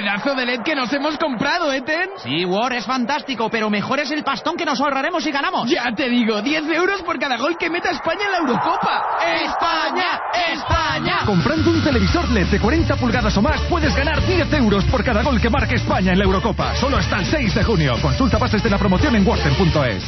Pedazo de LED que nos hemos comprado, ¿eh, Ten? Sí, War, es fantástico, pero mejor es el pastón que nos ahorraremos si ganamos. Ya te digo, 10 euros por cada gol que meta España en la Eurocopa. ¡España! ¡España! Comprando un televisor LED de 40 pulgadas o más, puedes ganar 10 euros por cada gol que marque España en la Eurocopa. Solo hasta el 6 de junio. Consulta bases de la promoción en warten.es.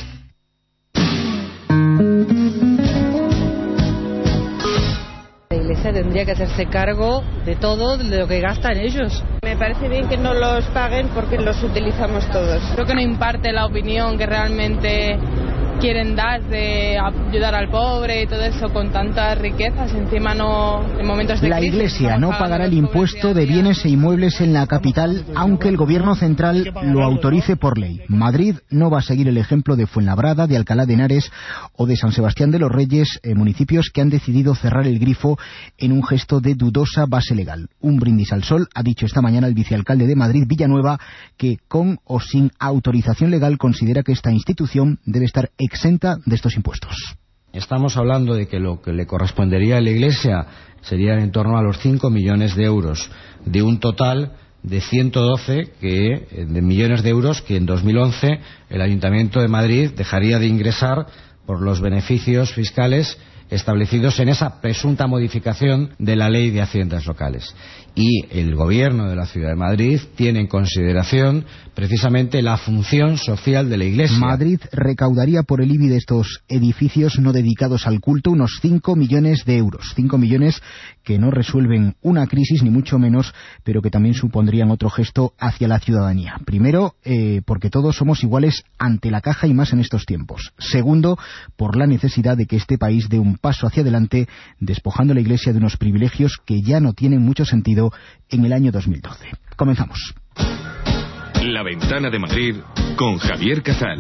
La Iglesia tendría que hacerse cargo de todo de lo que gastan ellos. Me parece bien que no los paguen porque los utilizamos todos. Creo que no imparte la opinión que realmente quieren dar de ayudar al pobre y todo eso con tantas riquezas, encima no en momentos de crisis. La Iglesia no pagará el impuesto de bienes e inmuebles en la capital, aunque el gobierno central lo autorice por ley. Madrid no va a seguir el ejemplo de Fuenlabrada, de Alcalá de Henares o de San Sebastián de los Reyes, municipios que han decidido cerrar el grifo en un gesto de dudosa base legal. Un brindis al sol, ha dicho esta mañana el vicealcalde de Madrid, Villanueva, que con o sin autorización legal considera que esta institución debe estar exenta de estos impuestos. Estamos hablando de que lo que le correspondería a la Iglesia serían en torno a los 5 millones de euros, de un total de 112 de millones de euros que en 2011 el Ayuntamiento de Madrid dejaría de ingresar por los beneficios fiscales establecidos en esa presunta modificación de la Ley de Haciendas Locales. Y el Gobierno de la Ciudad de Madrid tiene en consideración precisamente la función social de la Iglesia. Madrid recaudaría por el IBI de estos edificios no dedicados al culto unos 5 millones de euros. 5 millones que no resuelven una crisis, ni mucho menos, pero que también supondrían otro gesto hacia la ciudadanía. Primero, porque todos somos iguales ante la caja y más en estos tiempos. Segundo, por la necesidad de que este país dé un paso hacia adelante, despojando a la Iglesia de unos privilegios que ya no tienen mucho sentido en el año 2012. Comenzamos. La Ventana de Madrid con Javier Casal.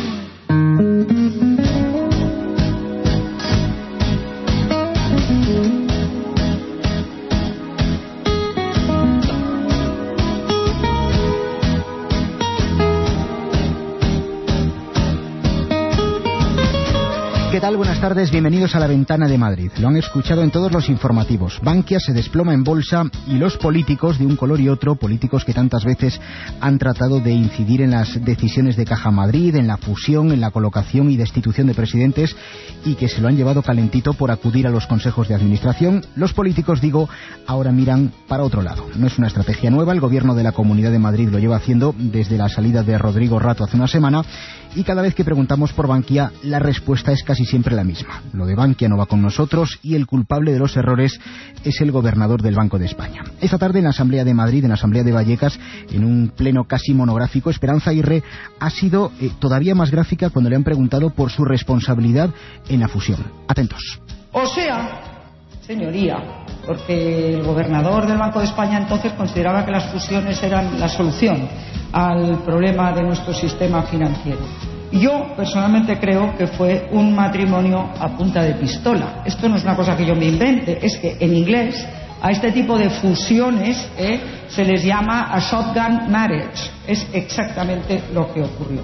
¿Qué tal? Buenas tardes, bienvenidos a La Ventana de Madrid. Lo han escuchado en todos los informativos. Bankia se desploma en bolsa y los políticos de un color y otro, políticos que tantas veces han tratado de incidir en las decisiones de Caja Madrid, en la fusión, en la colocación y destitución de presidentes, y que se lo han llevado calentito por acudir a los consejos de administración. Los políticos, digo, ahora miran para otro lado. No es una estrategia nueva, el gobierno de la Comunidad de Madrid lo lleva haciendo desde la salida de Rodrigo Rato hace una semana, y cada vez que preguntamos por Bankia, la respuesta es casi siempre la misma. Lo de Bankia no va con nosotros y el culpable de los errores es el gobernador del Banco de España. Esta tarde en la Asamblea de Madrid, en la Asamblea de Vallecas, en un pleno casi monográfico, Esperanza Aguirre ha sido todavía más gráfica cuando le han preguntado por su responsabilidad en la fusión. Atentos. O sea, señoría, porque el gobernador del Banco de España entonces consideraba que las fusiones eran la solución al problema de nuestro sistema financiero. Yo personalmente creo que fue un matrimonio a punta de pistola. Esto no es una cosa que yo me invente, es que en inglés a este tipo de fusiones se les llama a shotgun marriage. Es exactamente lo que ocurrió.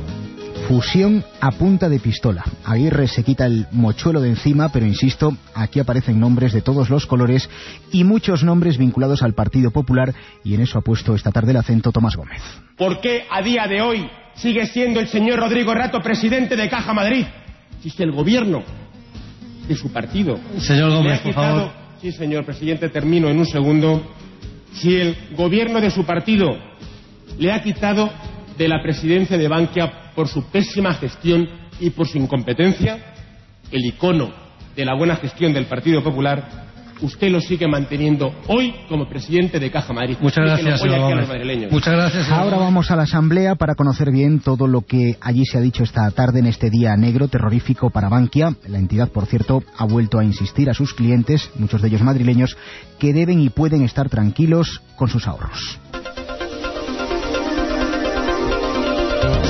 Fusión a punta de pistola. Aguirre se quita el mochuelo de encima, pero insisto, aquí aparecen nombres de todos los colores y muchos nombres vinculados al Partido Popular, y en eso ha puesto esta tarde el acento Tomás Gómez. ¿Por qué a día de hoy sigue siendo el señor Rodrigo Rato presidente de Caja Madrid? Si el gobierno de su partido... Señor Gómez, por favor. Sí, señor presidente, termino en un segundo. Si el gobierno de su partido le ha quitado de la presidencia de Bankia por su pésima gestión y por su incompetencia, el icono de la buena gestión del Partido Popular, usted lo sigue manteniendo hoy como presidente de Caja Madrid. Muchas gracias, señor Gómez. Muchas gracias, señor. Ahora vamos a la Asamblea para conocer bien todo lo que allí se ha dicho esta tarde en este día negro, terrorífico para Bankia. La entidad, por cierto, ha vuelto a insistir a sus clientes, muchos de ellos madrileños, que deben y pueden estar tranquilos con sus ahorros.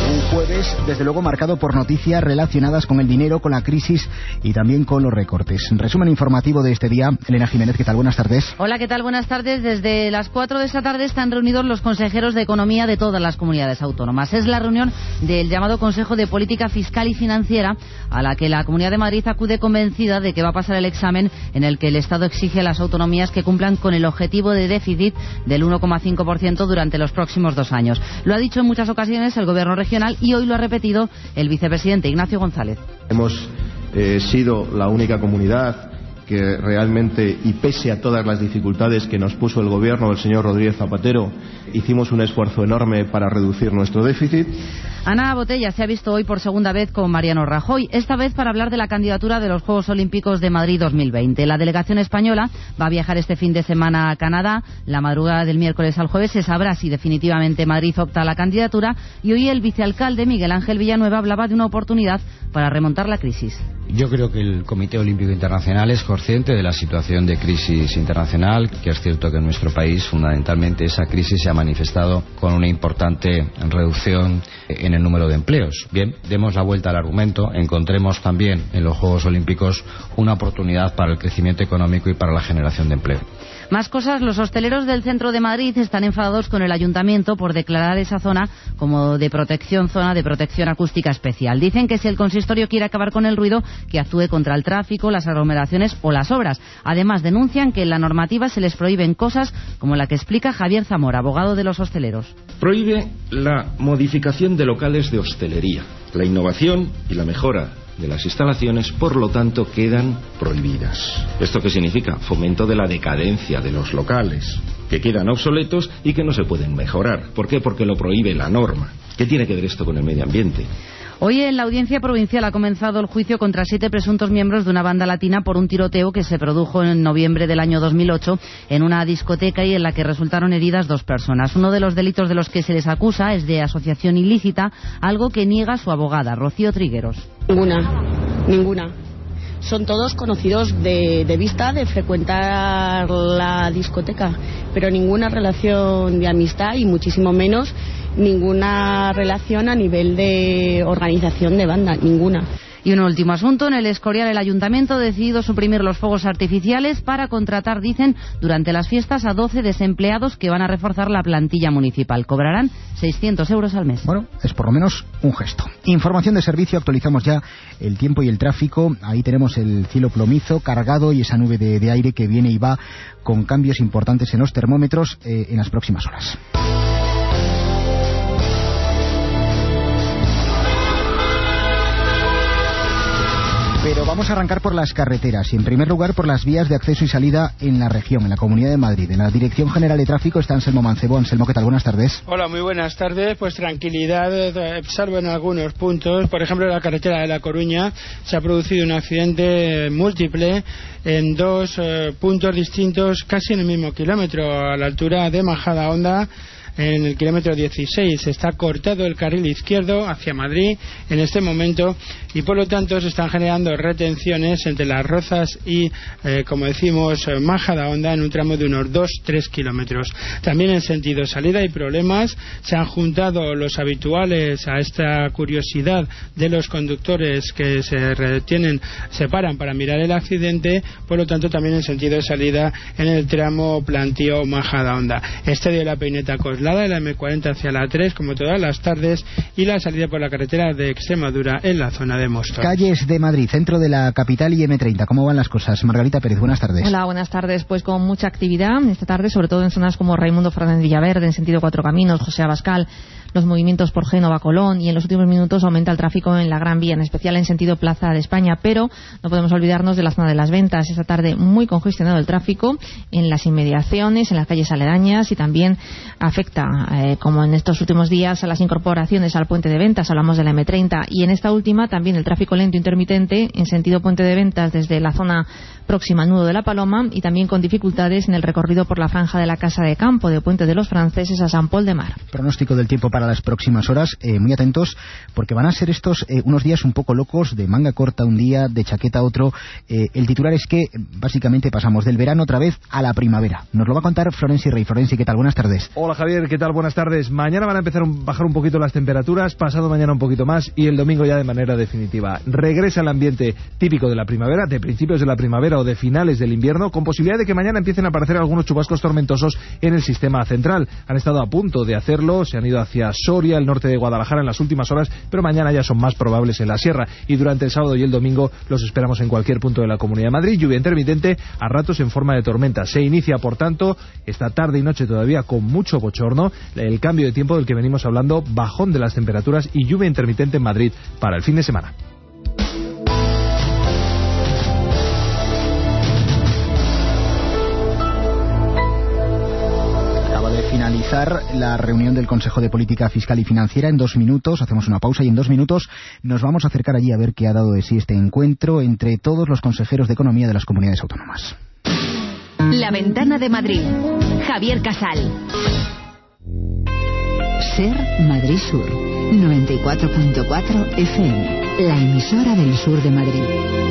Un jueves, desde luego, marcado por noticias relacionadas con el dinero, con la crisis y también con los recortes. Resumen informativo de este día. Elena Jiménez, ¿qué tal? Buenas tardes. Hola, ¿qué tal? Buenas tardes. Desde las 4 de esta tarde están reunidos los consejeros de Economía de todas las comunidades autónomas. Es la reunión del llamado Consejo de Política Fiscal y Financiera, a la que la Comunidad de Madrid acude convencida de que va a pasar el examen en el que el Estado exige a las autonomías que cumplan con el objetivo de déficit del 1,5% durante los próximos 2 años. Lo ha dicho en muchas ocasiones el Gobierno regional y hoy lo ha repetido el vicepresidente Ignacio González. Hemos sido la única comunidad que realmente, y pese a todas las dificultades que nos puso el gobierno del señor Rodríguez Zapatero, hicimos un esfuerzo enorme para reducir nuestro déficit. Ana Botella se ha visto hoy por segunda vez con Mariano Rajoy, esta vez para hablar de la candidatura de los Juegos Olímpicos de Madrid 2020. La delegación española va a viajar este fin de semana a Canadá. La madrugada del miércoles al jueves se sabrá si definitivamente Madrid opta a la candidatura, y hoy el vicealcalde Miguel Ángel Villanueva hablaba de una oportunidad para remontar la crisis. Yo creo que el Comité Olímpico Internacional es consciente de la situación de crisis internacional, que es cierto que en nuestro país fundamentalmente esa crisis se ha manifestado con una importante reducción en el número de empleos. Bien, demos la vuelta al argumento, encontremos también en los Juegos Olímpicos una oportunidad para el crecimiento económico y para la generación de empleo. Más cosas, los hosteleros del centro de Madrid están enfadados con el ayuntamiento por declarar esa zona como zona de protección acústica especial. Dicen que si el consistorio quiere acabar con el ruido, que actúe contra el tráfico, las aglomeraciones o las obras. Además, denuncian que en la normativa se les prohíben cosas como la que explica Javier Zamora, abogado de los hosteleros. Prohíbe la modificación de locales de hostelería. La innovación y la mejora de las instalaciones, por lo tanto, quedan prohibidas. ¿Esto qué significa? Fomento de la decadencia de los locales, que quedan obsoletos y que no se pueden mejorar. ¿Por qué? Porque lo prohíbe la norma. ¿Qué tiene que ver esto con el medio ambiente? Hoy en la Audiencia Provincial ha comenzado el juicio contra 7 presuntos miembros de una banda latina por un tiroteo que se produjo en noviembre del año 2008 en una discoteca y en la que resultaron heridas 2 personas. Uno de los delitos de los que se les acusa es de asociación ilícita, algo que niega su abogada, Rocío Trigueros. Ninguna. Son todos conocidos de vista, de frecuentar la discoteca, pero ninguna relación de amistad y muchísimo menos ninguna relación a nivel de organización de banda, ninguna. Y un último asunto, en el Escorial el Ayuntamiento ha decidido suprimir los fuegos artificiales para contratar, dicen, durante las fiestas a 12 desempleados que van a reforzar la plantilla municipal. Cobrarán 600 euros al mes. Bueno, es por lo menos un gesto. Información de servicio, actualizamos ya el tiempo y el tráfico. Ahí tenemos el cielo plomizo, cargado, y esa nube de aire que viene y va con cambios importantes en los termómetros en las próximas horas. Pero vamos a arrancar por las carreteras y en primer lugar por las vías de acceso y salida en la región, en la Comunidad de Madrid. En la Dirección General de Tráfico está Anselmo Mancebo. Anselmo, ¿qué tal? Buenas tardes. Hola, muy buenas tardes. Pues tranquilidad, salvo en algunos puntos. Por ejemplo, en la carretera de La Coruña se ha producido un accidente múltiple en 2 puntos distintos, casi en el mismo kilómetro, a la altura de Majadahonda. En el kilómetro 16 está cortado el carril izquierdo hacia Madrid en este momento y por lo tanto se están generando retenciones entre Las Rozas y, como decimos, Majadahonda en un tramo de unos 2-3 kilómetros. También en sentido salida hay problemas, se han juntado los habituales a esta curiosidad de los conductores que se paran para mirar el accidente, por lo tanto también en sentido salida en el tramo Plantío-Majadahonda. Este de la Peineta Coslada, la M40 hacia la 3 como todas las tardes, y la salida por la carretera de Extremadura en la zona de Móstoles. Calles de Madrid, centro de la capital y M30, ¿cómo van las cosas? Margarita Pérez, buenas tardes. Hola, buenas tardes. Pues con mucha actividad esta tarde, sobre todo en zonas como Raimundo Fernández Villaverde, en sentido Cuatro Caminos, José Abascal, los movimientos por Génova, Colón, y en los últimos minutos aumenta el tráfico en la Gran Vía, en especial en sentido Plaza de España, pero no podemos olvidarnos de la zona de las Ventas. Esta tarde muy congestionado el tráfico en las inmediaciones, en las calles aledañas, y también afecta, como en estos últimos días, a las incorporaciones al puente de Ventas. Hablamos de la M30, y en esta última también el tráfico lento intermitente en sentido puente de Ventas desde la zona próxima al nudo de la Paloma, y también con dificultades en el recorrido por la franja de la Casa de Campo de Puente de los Franceses a San Pol de Mar. Pronóstico del tiempo para las próximas horas, muy atentos, porque van a ser estos unos días un poco locos, de manga corta un día, de chaqueta otro. El titular es que básicamente pasamos del verano otra vez a la primavera. Nos lo va a contar Florenci Rey. Florenci, ¿qué tal? Buenas tardes. Hola Javier, ¿qué tal? Buenas tardes. Mañana van a empezar a bajar un poquito las temperaturas, pasado mañana un poquito más y el domingo ya de manera definitiva. Regresa el ambiente típico de la primavera, de principios de la primavera o de finales del invierno, con posibilidad de que mañana empiecen a aparecer algunos chubascos tormentosos en el sistema central. Han estado a punto de hacerlo, se han ido hacia Soria, el norte de Guadalajara en las últimas horas, pero mañana ya son más probables en la sierra, y durante el sábado y el domingo los esperamos en cualquier punto de la Comunidad de Madrid. Lluvia intermitente, a ratos en forma de tormenta. Se inicia, por tanto, esta tarde y noche todavía con mucho bochorno, el cambio de tiempo del que venimos hablando, bajón de las temperaturas y lluvia intermitente en Madrid para el fin de semana. Finalizar la reunión del Consejo de Política Fiscal y Financiera. En 2 minutos hacemos una pausa y en 2 minutos nos vamos a acercar allí a ver qué ha dado de sí este encuentro entre todos los consejeros de economía de las comunidades autónomas. La Ventana de Madrid. Javier Casal. Ser Madrid Sur 94.4 FM, la emisora del sur de Madrid.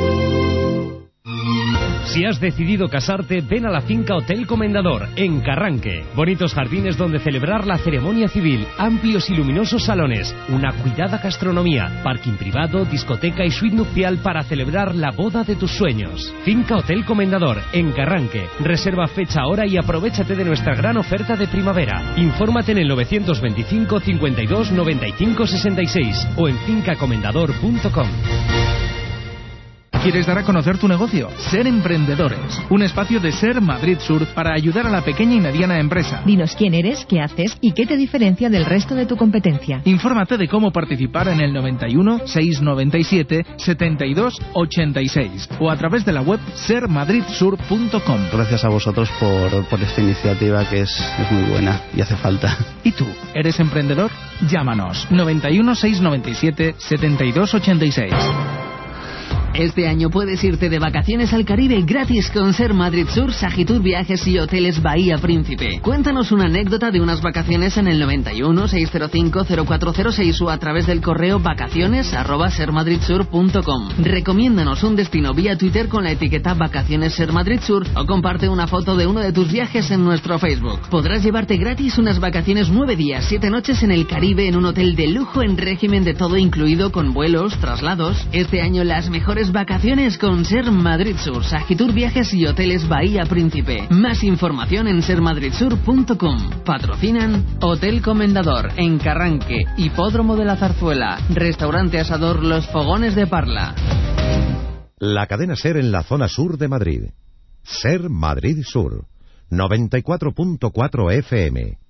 Si has decidido casarte, ven a la finca Hotel Comendador, en Carranque. Bonitos jardines donde celebrar la ceremonia civil, amplios y luminosos salones, una cuidada gastronomía, parking privado, discoteca y suite nupcial para celebrar la boda de tus sueños. Finca Hotel Comendador, en Carranque. Reserva fecha, hora y aprovéchate de nuestra gran oferta de primavera. Infórmate en el 925 52 95 66 o en fincacomendador.com. ¿Quieres dar a conocer tu negocio? Ser Emprendedores, un espacio de Ser Madrid Sur para ayudar a la pequeña y mediana empresa. Dinos quién eres, qué haces y qué te diferencia del resto de tu competencia. Infórmate de cómo participar en el 91 697 72 86 o a través de la web sermadridsur.com. Gracias a vosotros por esta iniciativa que es muy buena y hace falta. ¿Y tú? ¿Eres emprendedor? Llámanos 91 697 72 86. Este año puedes irte de vacaciones al Caribe gratis con Ser Madrid Sur, Sagitur Viajes y Hoteles Bahía Príncipe. Cuéntanos una anécdota de unas vacaciones en el 91 605 0406 o a través del correo vacaciones@sermadridsur.com. Recomiéndanos un destino vía Twitter con la etiqueta Vacaciones Ser Madrid Sur o comparte una foto de uno de tus viajes en nuestro Facebook. Podrás llevarte gratis unas vacaciones 9 días, 7 noches en el Caribe en un hotel de lujo en régimen de todo incluido con vuelos, traslados. Este año las mejores vacaciones con Ser Madrid Sur, Sagitur Viajes y Hoteles Bahía Príncipe. Más información en sermadridsur.com. Patrocinan Hotel Comendador en Carranque, Hipódromo de la Zarzuela, Restaurante Asador Los Fogones de Parla. La cadena Ser en la zona sur de Madrid. Ser Madrid Sur 94.4 FM.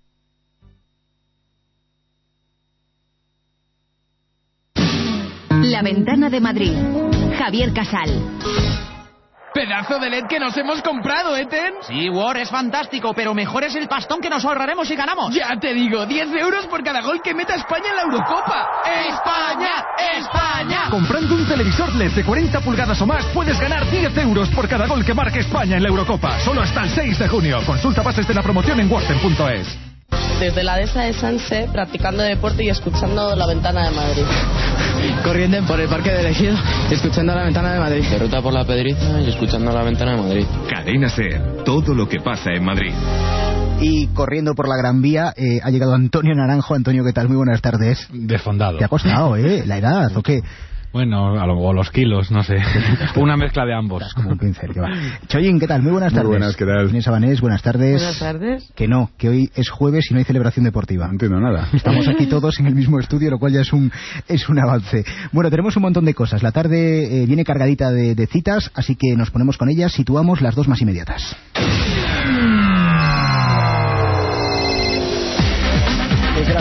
La Ventana de Madrid. Javier Casal. Pedazo de LED que nos hemos comprado, ¿eh, Ten? Sí, War, es fantástico, pero mejor es el pastón que nos ahorraremos si ganamos. Ya te digo, 10 euros por cada gol que meta España en la Eurocopa. ¡España! ¡España! Comprando un televisor LED de 40 pulgadas o más, puedes ganar 10 euros por cada gol que marque España en la Eurocopa. Solo hasta el 6 de junio. Consulta bases de la promoción en warten.es. Desde la dehesa de Sanse, practicando deporte y escuchando La Ventana de Madrid. Corriendo por el Parque del Ejido, escuchando La Ventana de Madrid. De ruta por la Pedriza y escuchando La Ventana de Madrid. Cadena Ser, todo lo que pasa en Madrid. Y corriendo por la Gran Vía ha llegado Antonio Naranjo. Antonio, ¿qué tal? Muy buenas tardes. Desfondado. ¿Te ha costado, la edad o qué? Bueno, o los kilos, no sé. Una mezcla de ambos. Estás como un pincel, que va. Choyin, ¿qué tal? Muy buenas tardes. Muy buenas, ¿qué tal? Inés Abanés, buenas tardes. Buenas tardes. Que no, que hoy es jueves y no hay celebración deportiva. No entiendo nada. Estamos aquí todos en el mismo estudio, lo cual ya es un avance. Bueno, tenemos un montón de cosas. La tarde viene cargadita de citas, así que nos ponemos con ellas. Situamos las dos más inmediatas. Desde las 4 de la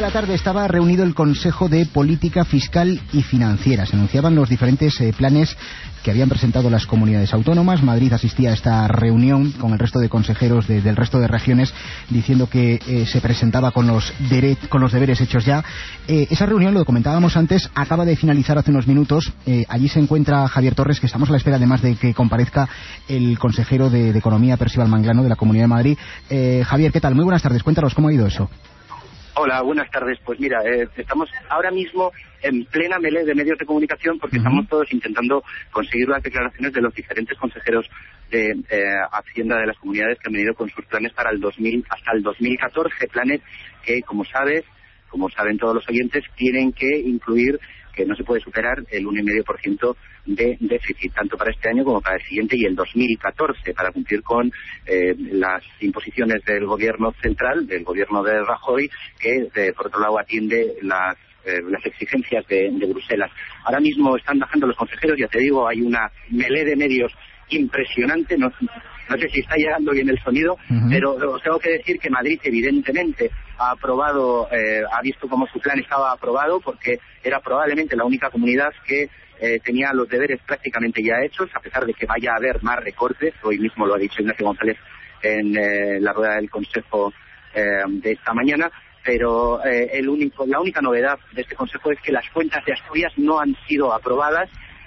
la tarde estaba reunido el Consejo de Política Fiscal y Financiera. Se anunciaban los diferentes planes que habían presentado las comunidades autónomas. Madrid asistía a esta reunión con el resto de consejeros del resto de regiones, diciendo que se presentaba con los deberes hechos ya. Esa reunión, lo comentábamos antes, acaba de finalizar hace unos minutos. Allí se encuentra Javier Torres, que estamos a la espera además de que comparezca el consejero de Economía, Percival Manglano, de la Comunidad de Madrid. Javier, ¿qué tal? Muy buenas tardes. Cuéntanos cómo ha ido eso. Hola, buenas tardes. Pues mira, estamos ahora mismo en plena melee de medios de comunicación porque estamos todos intentando conseguir las declaraciones de los diferentes consejeros de Hacienda de las comunidades que han venido con sus planes para el 2000 hasta el 2014, planes que, como saben todos los oyentes, tienen que incluir que no se puede superar el 1,5% de déficit, tanto para este año como para el siguiente y el 2014, para cumplir con las imposiciones del gobierno central, del gobierno de Rajoy, que por otro lado atiende las exigencias de Bruselas. Ahora mismo están bajando los consejeros, ya te digo, hay una melee de medios impresionante, no sé si está llegando bien el sonido, pero os tengo que decir que Madrid evidentemente ha aprobado, ha visto cómo su plan estaba aprobado, porque era probablemente la única comunidad que tenía los deberes prácticamente ya hechos, a pesar de que vaya a haber más recortes. Hoy mismo lo ha dicho Ignacio González en la rueda del Consejo de esta mañana. Pero la única novedad de este Consejo es que las cuentas de Asturias no han sido aprobadas.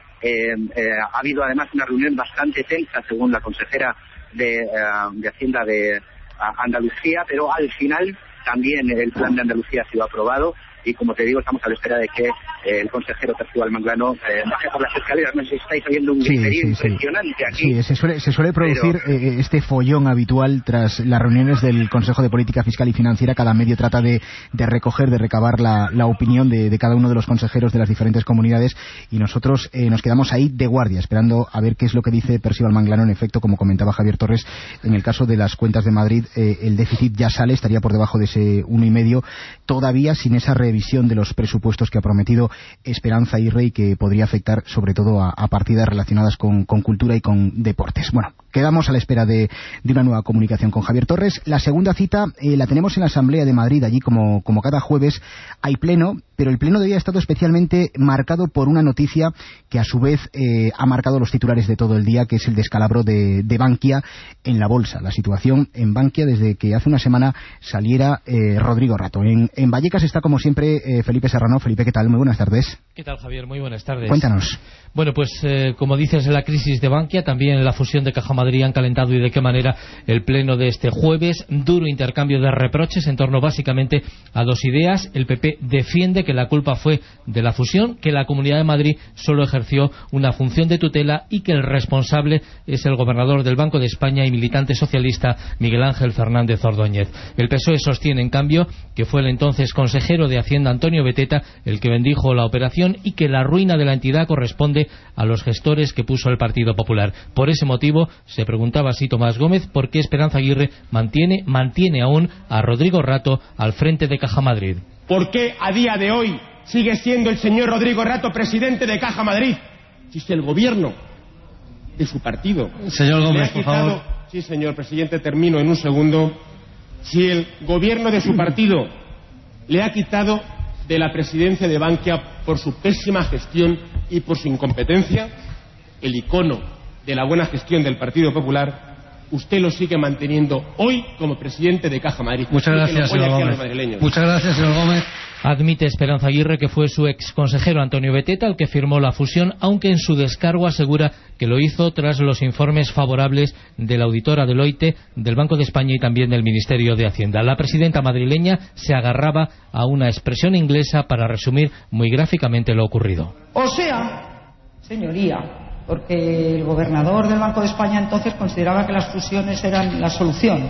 Ha habido además una reunión bastante tensa, según la consejera de Hacienda de Andalucía, pero al final también el plan de Andalucía ha sido aprobado. Y como te digo, estamos a la espera de que el consejero Percival Manglano baje por las escaleras. No sé si estáis oyendo un griterío impresionante aquí. Sí, se suele producir este follón habitual tras las reuniones del Consejo de Política Fiscal y Financiera. Cada medio trata de recoger, de recabar la opinión de cada uno de los consejeros de las diferentes comunidades, y nosotros nos quedamos ahí de guardia, esperando a ver qué es lo que dice Percival Manglano. En efecto, como comentaba Javier Torres, en el caso de las cuentas de Madrid, el déficit ya sale, estaría por debajo de ese 1,5%, todavía sin esa revisión de los presupuestos que ha prometido Esperanza Aguirre y que podría afectar sobre todo a partidas relacionadas con cultura y con deportes. Bueno, quedamos a la espera de una nueva comunicación con Javier Torres. La segunda cita la tenemos en la Asamblea de Madrid. Allí, como cada jueves, hay pleno, pero el pleno de hoy ha estado especialmente marcado por una noticia que a su vez ha marcado los titulares de todo el día, que es el descalabro de Bankia en la bolsa. La situación en Bankia desde que hace una semana saliera Rodrigo Rato. En Vallecas está, como siempre, Felipe Serrano. Felipe, ¿qué tal? Muy buenas tardes. ¿Qué tal, Javier? Muy buenas tardes. Cuéntanos. Bueno, pues como dices, la crisis de Bankia, también la fusión de Caja Madrid han calentado, y de qué manera, el pleno de este jueves. Duro intercambio de reproches en torno básicamente a dos ideas. El PP defiende que la culpa fue de la fusión, que la Comunidad de Madrid solo ejerció una función de tutela y que el responsable es el gobernador del Banco de España y militante socialista Miguel Ángel Fernández Ordóñez. El PSOE sostiene, en cambio, que fue el entonces consejero de Hacienda Antonio Beteta el que bendijo la operación y que la ruina de la entidad corresponde a los gestores que puso el Partido Popular. Por ese motivo, se preguntaba así Tomás Gómez por qué Esperanza Aguirre mantiene aún a Rodrigo Rato al frente de Caja Madrid. ¿Por qué a día de hoy sigue siendo el señor Rodrigo Rato presidente de Caja Madrid? Si es el gobierno de su partido. Señor Gómez, por favor. Sí, señor presidente, termino en un segundo. Si el gobierno de su partido le ha quitado de la presidencia de Bankia por su pésima gestión y por su incompetencia, el icono de la buena gestión del Partido Popular, usted lo sigue manteniendo hoy como presidente de Caja Madrid. Muchas gracias, señor Gómez. Muchas gracias, señor Gómez. Admite Esperanza Aguirre que fue su exconsejero Antonio Beteta el que firmó la fusión, aunque en su descargo asegura que lo hizo tras los informes favorables de la auditora Deloitte, del Banco de España y también del Ministerio de Hacienda. La presidenta madrileña se agarraba a una expresión inglesa para resumir muy gráficamente lo ocurrido. O sea, señoría, porque el gobernador del Banco de España entonces consideraba que las fusiones eran la solución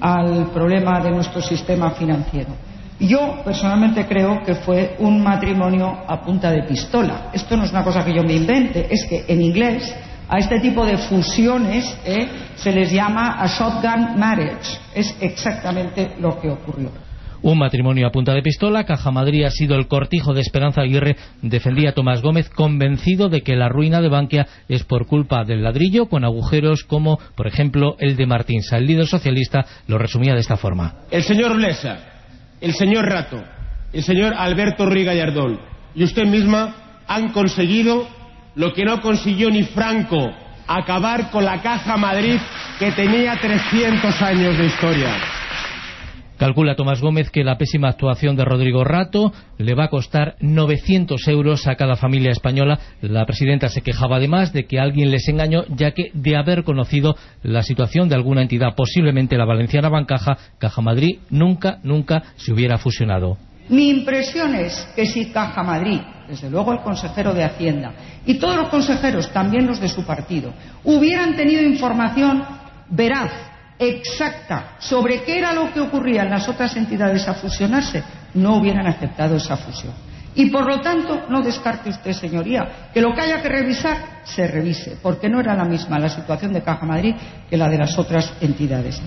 al problema de nuestro sistema financiero. Yo personalmente creo que fue un matrimonio a punta de pistola. Esto no es una cosa que yo me invente, es que en inglés a este tipo de fusiones se les llama a shotgun marriage. Es exactamente lo que ocurrió. Un matrimonio a punta de pistola. Caja Madrid ha sido el cortijo de Esperanza Aguirre, defendía Tomás Gómez, convencido de que la ruina de Bankia es por culpa del ladrillo, con agujeros como, por ejemplo, el de Martín Sa. El líder socialista lo resumía de esta forma. El señor Blesa, el señor Rato el señor Alberto Ruiz Gallardón y usted misma han conseguido lo que no consiguió ni Franco, acabar con la Caja Madrid, que tenía 300 años de historia. Calcula Tomás Gómez que la pésima actuación de Rodrigo Rato le va a costar 900 euros a cada familia española. La presidenta se quejaba además de que alguien les engañó, ya que de haber conocido la situación de alguna entidad, posiblemente la valenciana Bancaja, Caja Madrid nunca se hubiera fusionado. Mi impresión es que si Caja Madrid, desde luego el consejero de Hacienda y todos los consejeros, también los de su partido, hubieran tenido información veraz, exacta, sobre qué era lo que ocurría en las otras entidades a fusionarse, no hubieran aceptado esa fusión. Y por lo tanto, no descarte usted, señoría, que lo que haya que revisar, se revise, porque no era la misma la situación de Caja Madrid que la de las otras entidades.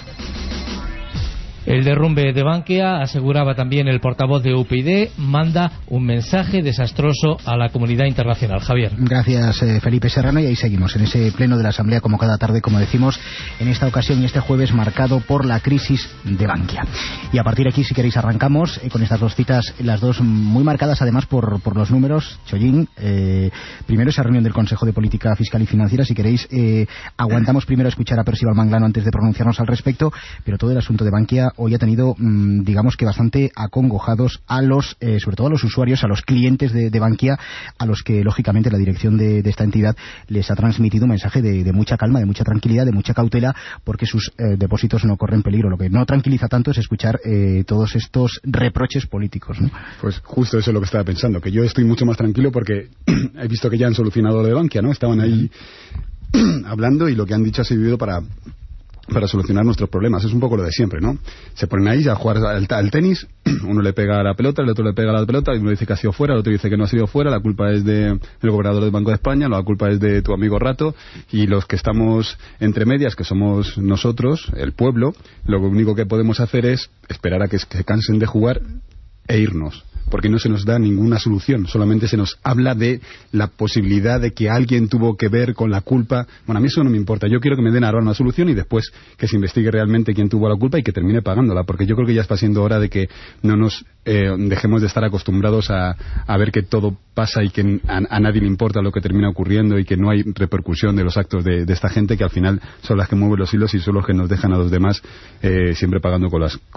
El derrumbe de Bankia, aseguraba también el portavoz de UPyD, manda un mensaje desastroso a la comunidad internacional. Javier. Gracias, Felipe Serrano, y ahí seguimos, en ese pleno de la Asamblea, como cada tarde, como decimos, en esta ocasión y este jueves marcado por la crisis de Bankia. Y a partir de aquí, si queréis, arrancamos con estas dos citas, las dos muy marcadas además por los números. Chollín, primero esa reunión del Consejo de Política Fiscal y Financiera, si queréis, aguantamos primero a escuchar a Percival Manglano antes de pronunciarnos al respecto, pero todo el asunto de Bankia hoy ha tenido, digamos que bastante acongojados a los, sobre todo a los usuarios, a los clientes de Bankia, a los que lógicamente la dirección de esta entidad les ha transmitido un mensaje de mucha calma, de mucha tranquilidad, de mucha cautela, porque sus depósitos no corren peligro. Lo que no tranquiliza tanto es escuchar todos estos reproches políticos, ¿no? Pues justo eso es lo que estaba pensando, que yo estoy mucho más tranquilo porque he visto que ya han solucionado lo de Bankia, ¿no? Estaban ahí hablando y lo que han dicho ha servido para solucionar nuestros problemas. Es un poco lo de siempre, ¿no? Se ponen ahí a jugar al tenis, uno le pega a la pelota, el otro le pega a la pelota, y uno dice que ha sido fuera, el otro dice que no ha sido fuera, la culpa es del gobernador del Banco de España, la culpa es de tu amigo Rato, y los que estamos entre medias, que somos nosotros, el pueblo, lo único que podemos hacer es esperar a que se cansen de jugar e irnos, porque no se nos da ninguna solución, solamente se nos habla de la posibilidad de que alguien tuvo que ver con la culpa. Bueno, a mí eso no me importa, yo quiero que me den ahora una solución y después que se investigue realmente quién tuvo la culpa y que termine pagándola, porque yo creo que ya está siendo hora de que no nos dejemos de estar acostumbrados a ver que todo pasa y que a nadie le importa lo que termina ocurriendo y que no hay repercusión de los actos de esta gente, que al final son las que mueven los hilos y son los que nos dejan a los demás siempre pagando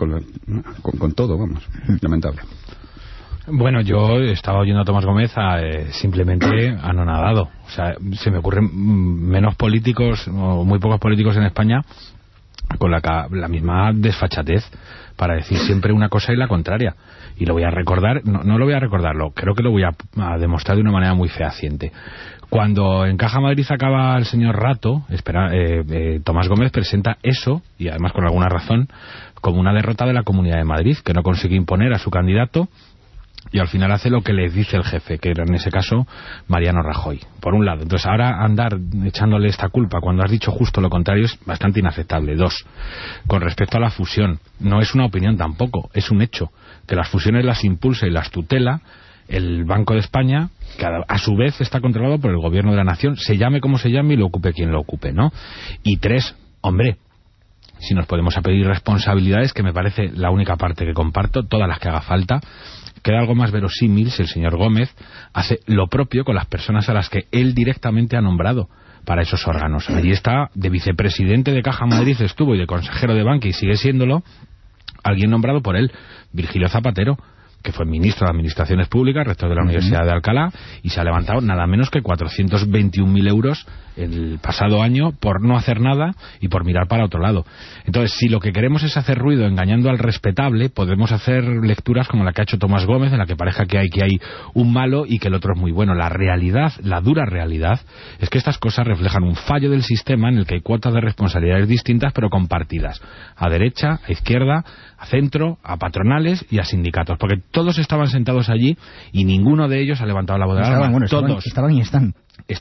con todo, vamos, lamentable. Bueno, yo estaba oyendo a Tomás Gómez simplemente anonadado. O sea, se me ocurren menos políticos o muy pocos políticos en España con la misma desfachatez para decir siempre una cosa y la contraria. Y lo voy a recordar, no lo voy a recordarlo, creo que lo voy a demostrar de una manera muy fehaciente. Cuando en Caja Madrid acaba el señor Rato, Tomás Gómez presenta eso, y además con alguna razón, como una derrota de la Comunidad de Madrid, que no consigue imponer a su candidato, y al final hace lo que le dice el jefe, que era en ese caso Mariano Rajoy, por un lado. Entonces ahora andar echándole esta culpa cuando has dicho justo lo contrario es bastante inaceptable. Dos, con respecto a la fusión, no es una opinión tampoco, es un hecho, que las fusiones las impulsa y las tutela el Banco de España, que a su vez está controlado por el Gobierno de la Nación, se llame como se llame y lo ocupe quien lo ocupe, ¿no? Y tres, hombre, si nos podemos pedir responsabilidades, que me parece la única parte que comparto, todas las que haga falta, queda algo más verosímil si el señor Gómez hace lo propio con las personas a las que él directamente ha nombrado para esos órganos. Allí está, de vicepresidente de Caja Madrid estuvo, y de consejero de Bankia, y sigue siéndolo, alguien nombrado por él, Virgilio Zapatero, que fue ministro de Administraciones Públicas, rector de la Universidad de Alcalá, y se ha levantado nada menos que 421.000 euros el pasado año por no hacer nada y por mirar para otro lado. Entonces, si lo que queremos es hacer ruido engañando al respetable, podemos hacer lecturas como la que ha hecho Tomás Gómez, en la que parezca que hay un malo y que el otro es muy bueno. La realidad, la dura realidad, es que estas cosas reflejan un fallo del sistema en el que hay cuotas de responsabilidades distintas pero compartidas, a derecha, a izquierda, a centro, a patronales y a sindicatos, porque todos estaban sentados allí y ninguno de ellos ha levantado la voz de alarma. Bueno, todos estaban y están.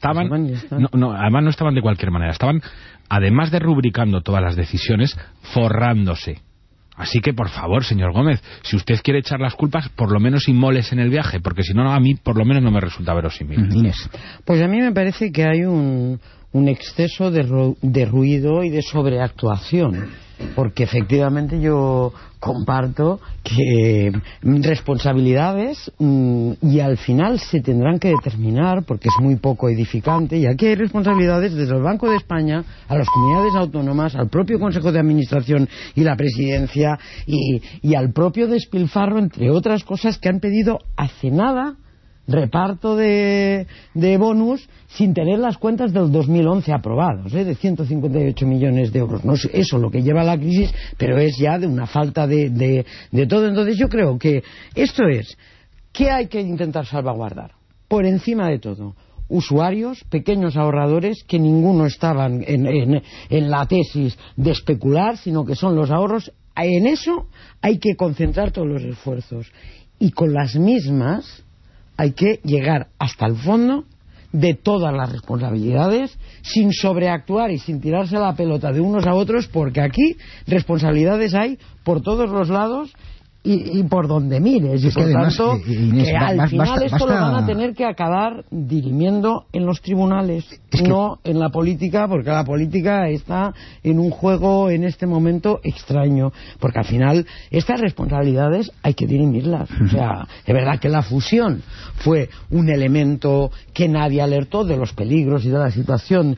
Además no estaban de cualquier manera, estaban, además de rubricando todas las decisiones, forrándose. Así que, por favor, señor Gómez, si usted quiere echar las culpas, por lo menos inmoles en el viaje, porque si no, a mí por lo menos no me resulta verosímil. Inés. Pues a mí me parece que hay un exceso de ruido y de sobreactuación. porque efectivamente yo comparto que responsabilidades y al final se tendrán que determinar, porque es muy poco edificante, y aquí hay responsabilidades desde el Banco de España a las comunidades autónomas, al propio Consejo de Administración y la Presidencia y al propio despilfarro, entre otras cosas, que han pedido hace nada reparto de bonus sin tener las cuentas del 2011 aprobados, de 158 millones de euros. No es eso lo que lleva a la crisis, pero es ya de una falta de todo. Entonces yo creo que esto es, ¿qué hay que intentar salvaguardar? Por encima de todo, usuarios, pequeños ahorradores, que ninguno estaban en la tesis de especular, sino que son los ahorros. En eso hay que concentrar todos los esfuerzos. Y con las mismas hay que llegar hasta el fondo de todas las responsabilidades, sin sobreactuar y sin tirarse la pelota de unos a otros, porque aquí responsabilidades hay por todos los lados y por donde mires, y por además, tanto Inés, que al final esto lo van a tener que acabar dirimiendo en los tribunales, no en la política, porque la política está en un juego en este momento extraño, porque al final estas responsabilidades hay que dirimirlas. O sea, es verdad que la fusión fue un elemento que nadie alertó de los peligros y de la situación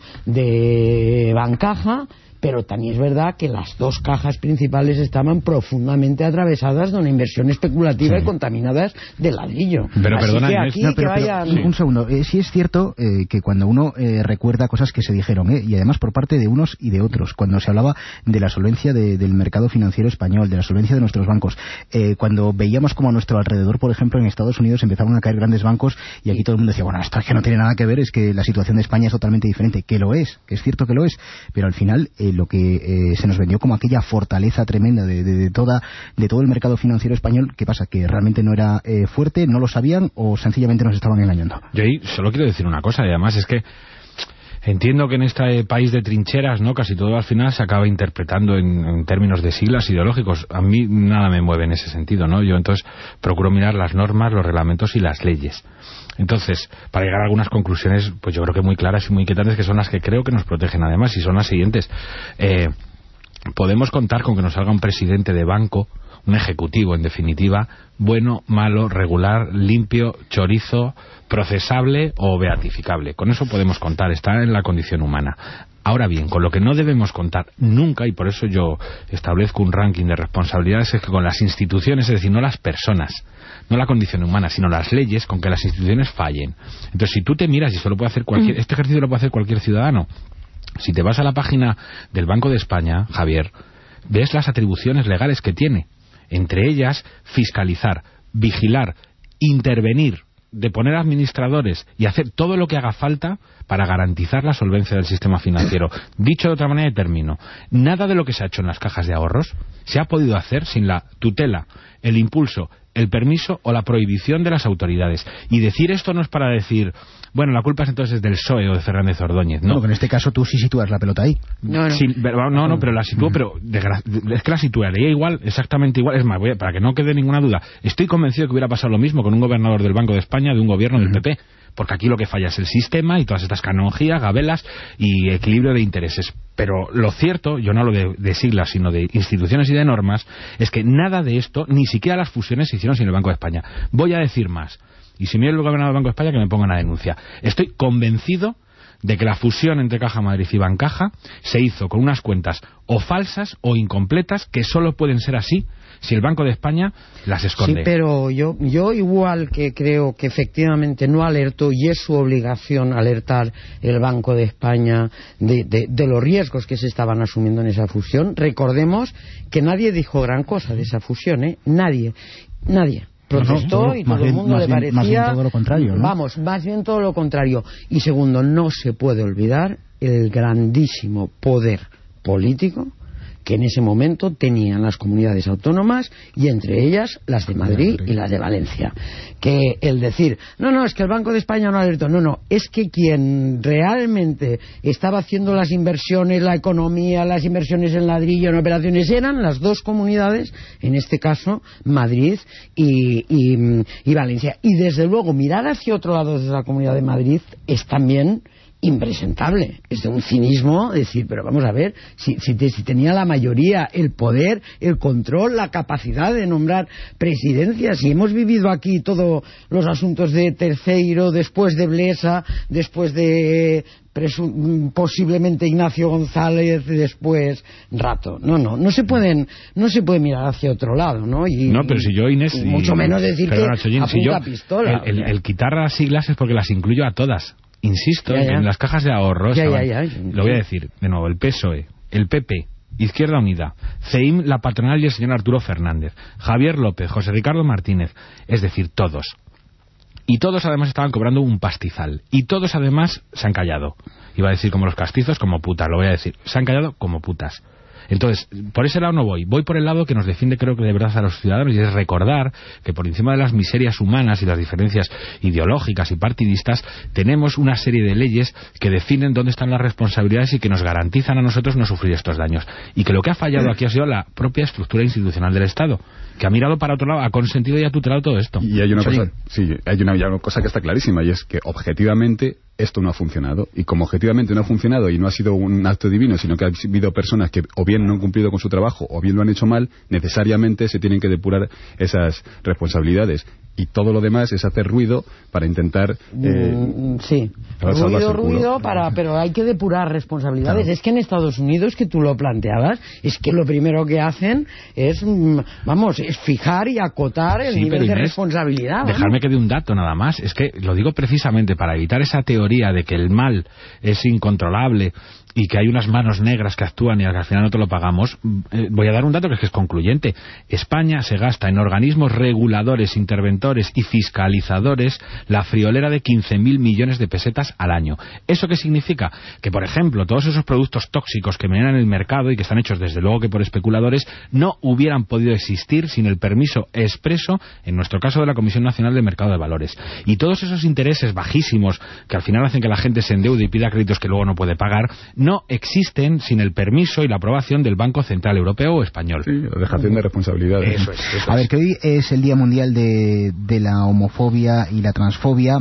de Bancaja, pero también es verdad que las dos cajas principales estaban profundamente atravesadas de una inversión especulativa y contaminadas de ladrillo. Pero así perdona, que aquí no, que vayan... Un segundo, sí es cierto que cuando uno recuerda cosas que se dijeron, y además por parte de unos y de otros, cuando se hablaba de la solvencia del mercado financiero español, de la solvencia de nuestros bancos, cuando veíamos como a nuestro alrededor, por ejemplo, en Estados Unidos empezaban a caer grandes bancos y aquí todo el mundo decía, bueno, esto es que no tiene nada que ver, es que la situación de España es totalmente diferente, que lo es, que es cierto que lo es, pero al final lo que se nos vendió como aquella fortaleza tremenda de todo el mercado financiero español, ¿qué pasa? ¿Que realmente no era fuerte, no lo sabían o sencillamente nos estaban engañando? Yo ahí solo quiero decir una cosa, y además es que entiendo que en este país de trincheras, ¿no?, casi todo al final se acaba interpretando en términos de siglas ideológicos. A mí nada me mueve en ese sentido, ¿no? Yo entonces procuro mirar las normas, los reglamentos y las leyes. Entonces, para llegar a algunas conclusiones, pues yo creo que muy claras y muy inquietantes, que son las que creo que nos protegen además, y son las siguientes. Podemos contar con que nos salga un presidente de banco, un ejecutivo en definitiva, bueno, malo, regular, limpio, chorizo, procesable o beatificable. Con eso podemos contar, está en la condición humana. Ahora bien, con lo que no debemos contar nunca, y por eso yo establezco un ranking de responsabilidades, es que con las instituciones, es decir, no las personas, no la condición humana, sino las leyes, con que las instituciones fallen. Entonces, si tú te miras, y eso lo puede hacer este ejercicio lo puede hacer cualquier ciudadano, si te vas a la página del Banco de España, Javier, ves las atribuciones legales que tiene, entre ellas fiscalizar, vigilar, intervenir, deponer administradores y hacer todo lo que haga falta para garantizar la solvencia del sistema financiero. Dicho de otra manera, y termino, nada de lo que se ha hecho en las cajas de ahorros se ha podido hacer sin la tutela, el impulso, el permiso o la prohibición de las autoridades. Y decir esto no es para decir, bueno, la culpa es entonces del PSOE o de Fernández Ordóñez. No, que en este caso tú sí sitúas la pelota ahí. No, pero la sitúo, pero es que la situaría igual, exactamente igual. Es más, para que no quede ninguna duda, estoy convencido que hubiera pasado lo mismo con un gobernador del Banco de España, de un gobierno del PP. Porque aquí lo que falla es el sistema y todas estas canonjías, gabelas y equilibrio de intereses. Pero lo cierto, yo no hablo de siglas, sino de instituciones y de normas, es que nada de esto, ni siquiera las fusiones se hicieron sin el Banco de España. Voy a decir más. Y si me el gobernador del Banco de España, que me ponga una denuncia. Estoy convencido de que la fusión entre Caja Madrid y Bancaja se hizo con unas cuentas o falsas o incompletas que solo pueden ser así si el Banco de España las esconde. Sí, pero yo igual que creo que efectivamente no alertó, y es su obligación alertar el Banco de España de los riesgos que se estaban asumiendo en esa fusión. Recordemos que nadie dijo gran cosa de esa fusión, Nadie protestó y todo el mundo le parecía... Más bien todo lo contrario, ¿no? Vamos, más bien todo lo contrario. Y segundo, no se puede olvidar el grandísimo poder político que en ese momento tenían las comunidades autónomas, y entre ellas las de Madrid y las de Valencia. Que el decir, no, es que el Banco de España no alertó, no, es que quien realmente estaba haciendo las inversiones, la economía, las inversiones en ladrillo, en operaciones, eran las dos comunidades, en este caso Madrid y Valencia. Y desde luego mirar hacia otro lado desde la Comunidad de Madrid es también impresentable, es de un cinismo decir, pero vamos a ver, si tenía la mayoría, el poder, el control, la capacidad de nombrar presidencias, si hemos vivido aquí todos los asuntos de Terceiro, después de Blesa, después de posiblemente Ignacio González, después Rato. No se puede mirar hacia otro lado, ¿no? No, pero si yo, Inés, y mucho menos decir perdona, que Chollín, apunta si pistola. El quitar las siglas es porque las incluyo a todas. Insisto, en las cajas de ahorro lo voy a decir de nuevo: el PSOE, el PP, Izquierda Unida, CEIM, la patronal y el señor Arturo Fernández, Javier López, José Ricardo Martínez, es decir, todos. Y todos además estaban cobrando un pastizal. Y todos además se han callado. Iba a decir como los castizos, como putas, lo voy a decir. Se han callado como putas. Entonces, por ese lado no voy. Voy por el lado que nos defiende, creo que de verdad, a los ciudadanos, y es recordar que por encima de las miserias humanas y las diferencias ideológicas y partidistas, tenemos una serie de leyes que definen dónde están las responsabilidades y que nos garantizan a nosotros no sufrir estos daños. Y que lo que ha fallado aquí ha sido la propia estructura institucional del Estado, que ha mirado para otro lado, ha consentido y ha tutelado todo esto. Y hay una cosa que está clarísima, y es que objetivamente esto no ha funcionado, y como objetivamente no ha funcionado y no ha sido un acto divino, sino que ha habido personas que o bien no han cumplido con su trabajo o bien lo han hecho mal, necesariamente se tienen que depurar esas responsabilidades, y todo lo demás es hacer ruido para intentar ruido pero hay que depurar responsabilidades. Claro. Es que en Estados Unidos, que tú lo planteabas, es que lo primero que hacen es fijar y acotar el nivel de responsabilidad. Dejarme que dé un dato nada más, es que lo digo precisamente para evitar esa teoría de que el mal es incontrolable y que hay unas manos negras que actúan y al final no te lo pagamos. Voy a dar un dato que es concluyente. España se gasta en organismos reguladores, interventores y fiscalizadores la friolera de 15.000 millones de pesetas al año. ¿Eso qué significa? Que, por ejemplo, todos esos productos tóxicos que venían en el mercado y que están hechos desde luego que por especuladores no hubieran podido existir sin el permiso expreso, en nuestro caso, de la Comisión Nacional del Mercado de Valores. Y todos esos intereses bajísimos que al final hacen que la gente se endeude y pida créditos que luego no puede pagar, no existen sin el permiso y la aprobación del Banco Central Europeo o español. Sí, dejación de responsabilidades. Eso es. A ver, que hoy es el Día Mundial de la homofobia y la transfobia.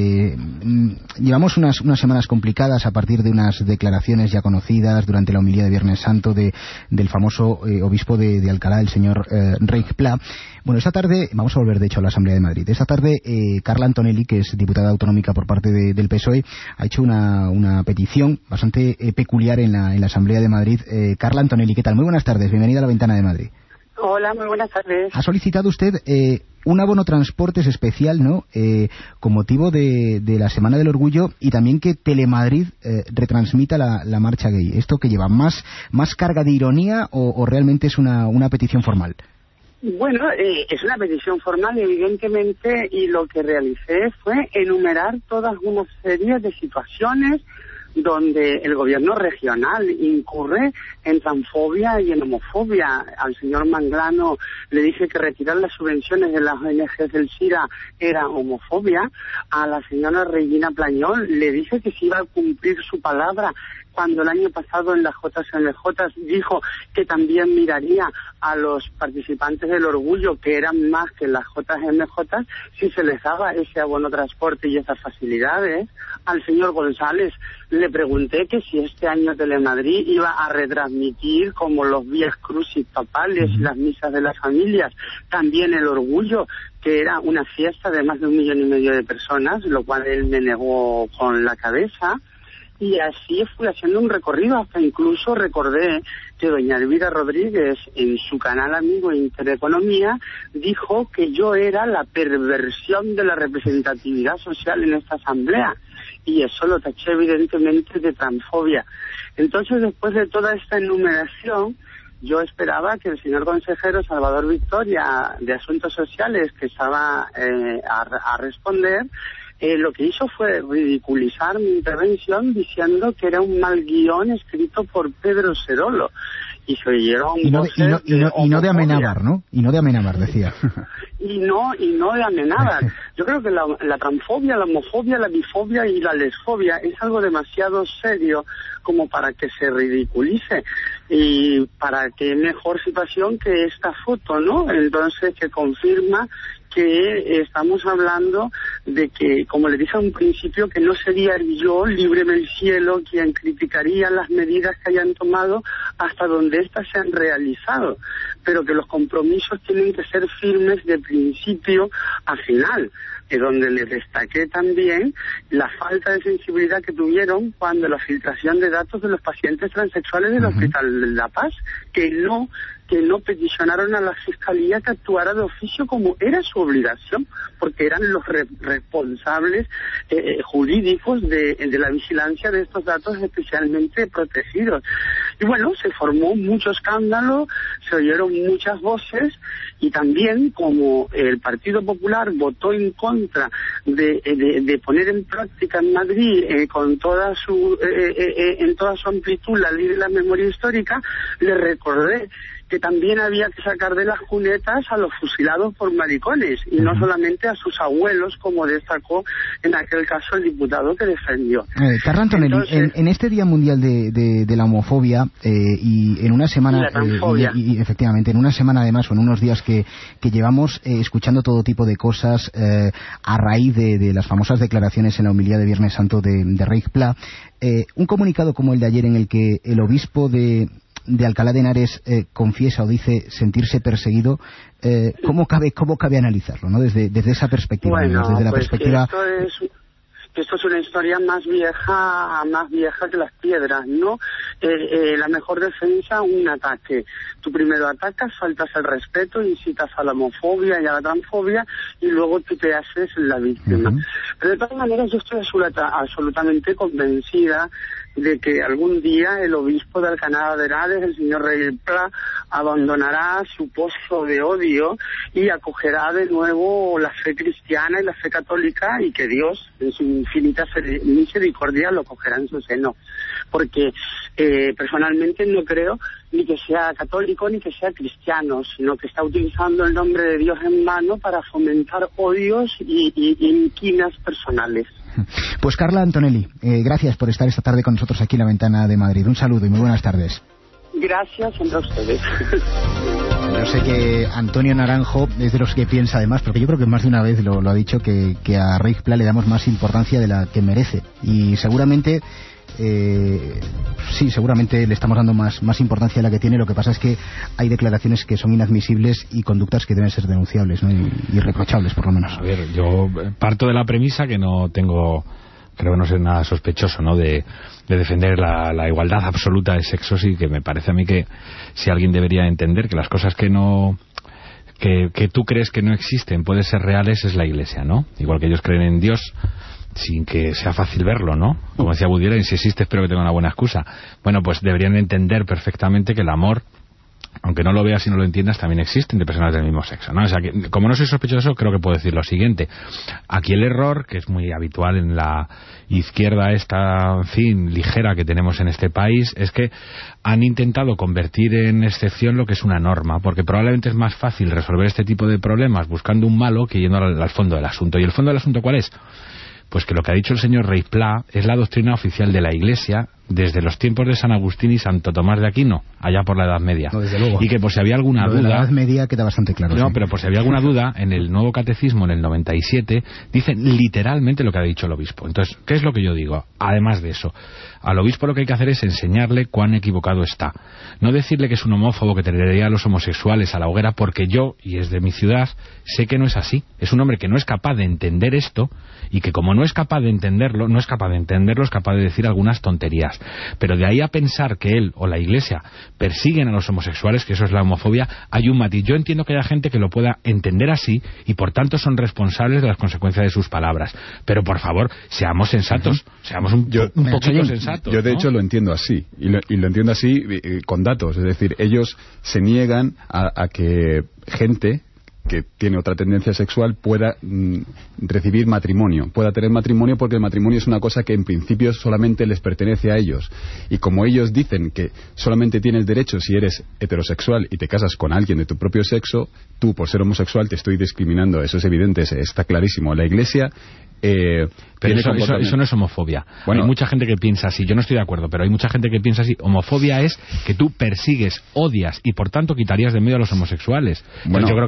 Llevamos unas semanas complicadas a partir de unas declaraciones ya conocidas durante la homilía de Viernes Santo del famoso obispo de Alcalá, el señor Reich Pla. Bueno, esta tarde, vamos a volver de hecho a la Asamblea de Madrid. Esta tarde Carla Antonelli, que es diputada autonómica por parte del PSOE, ha hecho una petición bastante peculiar en la Asamblea de Madrid. Carla Antonelli, ¿qué tal? Muy buenas tardes, bienvenida a La Ventana de Madrid. Hola, muy buenas tardes. Ha solicitado usted un abono transportes especial, ¿no?, con motivo de la Semana del Orgullo, y también que Telemadrid retransmita la marcha gay. ¿Esto que lleva? ¿Más carga de ironía o realmente es una petición formal? Bueno, es una petición formal, evidentemente, y lo que realicé fue enumerar todas una serie de situaciones donde el gobierno regional incurre en transfobia y en homofobia. Al señor Manglano le dije que retirar las subvenciones de las ONGs del SIDA era homofobia. A la señora Regina Plañol le dije que si iba a cumplir su palabra cuando el año pasado en las JMJ dijo que también miraría a los participantes del Orgullo, que eran más que las JMJ, si se les daba ese abono transporte y esas facilidades. Al señor González le pregunté que si este año Telemadrid iba a retransmitir, como los Vías Crucis papales y las misas de las familias, también el Orgullo, que era una fiesta de más de 1,5 millones de personas, lo cual él me negó con la cabeza. Y así fui haciendo un recorrido, hasta incluso recordé que doña Elvira Rodríguez, en su canal amigo Intereconomía, dijo que yo era la perversión de la representatividad social en esta asamblea. Y eso lo taché evidentemente de transfobia. Entonces, después de toda esta enumeración, yo esperaba que el señor consejero Salvador Victoria, de Asuntos Sociales, que estaba a responder, lo que hizo fue ridiculizar mi intervención diciendo que era un mal guión escrito por Pedro Cerolo. Y se oyeron y no de Amenábar, ¿no? Y no de Amenábar, decía. y no de Amenábar. Yo creo que la transfobia, la homofobia, la bifobia y la lesfobia es algo demasiado serio como para que se ridiculice. Y para qué mejor situación que esta foto, ¿no? Entonces, que confirma que estamos hablando de que, como le dije a un principio, que no sería yo, líbreme el cielo, quien criticaría las medidas que hayan tomado hasta donde éstas se han realizado, pero que los compromisos tienen que ser firmes de principio a final, donde les destaqué también la falta de sensibilidad que tuvieron cuando la filtración de datos de los pacientes transexuales del Hospital de La Paz, que no peticionaron a la Fiscalía que actuara de oficio como era su obligación, porque eran los responsables jurídicos de la vigilancia de estos datos especialmente protegidos. Y bueno, se formó mucho escándalo, se oyeron muchas voces, y también como el Partido Popular votó en contra de poner en práctica en Madrid con toda su amplitud la ley de la memoria histórica, le recordé que también había que sacar de las cunetas a los fusilados por maricones y no solamente a sus abuelos, como destacó en aquel caso el diputado que defendió. Carla Antonelli, entonces, en este Día Mundial de la Homofobia y en una semana y efectivamente en una semana además o en unos días que llevamos escuchando todo tipo de cosas a raíz de las famosas declaraciones en la homilía de Viernes Santo de Reich Pla, un comunicado como el de ayer en el que el obispo de Alcalá de Henares confiesa o dice sentirse perseguido, ¿cómo cabe analizarlo, ¿no? Desde esa perspectiva, bueno, desde la pues perspectiva. Esto es una historia más vieja que las piedras, ¿no? La mejor defensa, un ataque. Tú primero atacas, faltas el respeto, incitas a la homofobia y a la transfobia, y luego tú te haces la víctima. Pero de todas maneras yo estoy absolutamente convencida de que algún día el obispo de Alcalá de Henares, el señor Reich Pla, abandonará su pozo de odio y acogerá de nuevo la fe cristiana y la fe católica, y que Dios, en su infinita misericordia, lo cogerá en su seno. Porque personalmente no creo ni que sea católico ni que sea cristiano, sino que está utilizando el nombre de Dios en vano para fomentar odios y inquinas personales. Pues Carla Antonelli, gracias por estar esta tarde con nosotros aquí en La Ventana de Madrid. Un saludo y muy buenas tardes. Gracias a ustedes. Yo sé que Antonio Naranjo es de los que piensa, además, porque yo creo que más de una vez lo ha dicho, que a Reich Pla le damos más importancia de la que merece. Y seguramente seguramente le estamos dando más importancia a la que tiene. Lo que pasa es que hay declaraciones que son inadmisibles y conductas que deben ser denunciables, ¿no? y reprochables, por lo menos. A ver, yo parto de la premisa que creo que no soy nada sospechoso, ¿no?, de defender la igualdad absoluta de sexos, y que me parece a mí que si alguien debería entender que las cosas que tú crees que no existen pueden ser reales, es la Iglesia, ¿no? Igual que ellos creen en Dios sin que sea fácil verlo, ¿no? Como decía Woody Allen, si existe espero que tenga una buena excusa. Bueno, pues deberían entender perfectamente que el amor, aunque no lo veas y no lo entiendas, también existe entre personas del mismo sexo, ¿no? O sea, que, como no soy sospechoso, creo que puedo decir lo siguiente. Aquí el error, que es muy habitual en la izquierda esta, en fin, ligera que tenemos en este país, es que han intentado convertir en excepción lo que es una norma, porque probablemente es más fácil resolver este tipo de problemas buscando un malo que yendo al fondo del asunto. ¿Y el fondo del asunto cuál es? Pues que lo que ha dicho el señor Reich Pla es la doctrina oficial de la Iglesia desde los tiempos de San Agustín y Santo Tomás de Aquino, allá por la Edad Media. No, desde luego. Y que por si había alguna duda... de la Edad Media queda bastante claro. No, sí. Pero por si había alguna duda, en el Nuevo Catecismo, en el 97, dice literalmente lo que ha dicho el obispo. Entonces, ¿qué es lo que yo digo? Además de eso, al obispo lo que hay que hacer es enseñarle cuán equivocado está. No decirle que es un homófobo que tiraría a los homosexuales a la hoguera, porque yo, y es de mi ciudad, sé que no es así. Es un hombre que no es capaz de entender esto, y que como no es capaz de entenderlo, es capaz de decir algunas tonterías. Pero de ahí a pensar que él o la Iglesia persiguen a los homosexuales, que eso es la homofobia, hay un matiz. Yo entiendo que haya gente que lo pueda entender así y por tanto son responsables de las consecuencias de sus palabras. Pero por favor, seamos sensatos, seamos un poquito sensatos. Yo de hecho lo entiendo así, y lo entiendo así con datos. Es decir, ellos se niegan a que gente que tiene otra tendencia sexual pueda recibir matrimonio, pueda tener matrimonio, porque el matrimonio es una cosa que en principio solamente les pertenece a ellos, y como ellos dicen que solamente tienes derecho si eres heterosexual y te casas con alguien de tu propio sexo, tú por ser homosexual te estoy discriminando. Eso es evidente, está clarísimo. La Iglesia pero eso no es homofobia. Bueno, hay mucha gente que piensa así, yo no estoy de acuerdo, pero hay mucha gente que piensa así. Homofobia es que tú persigues, odias y por tanto quitarías de medio a los homosexuales. Bueno, yo creo que aquí la izquierda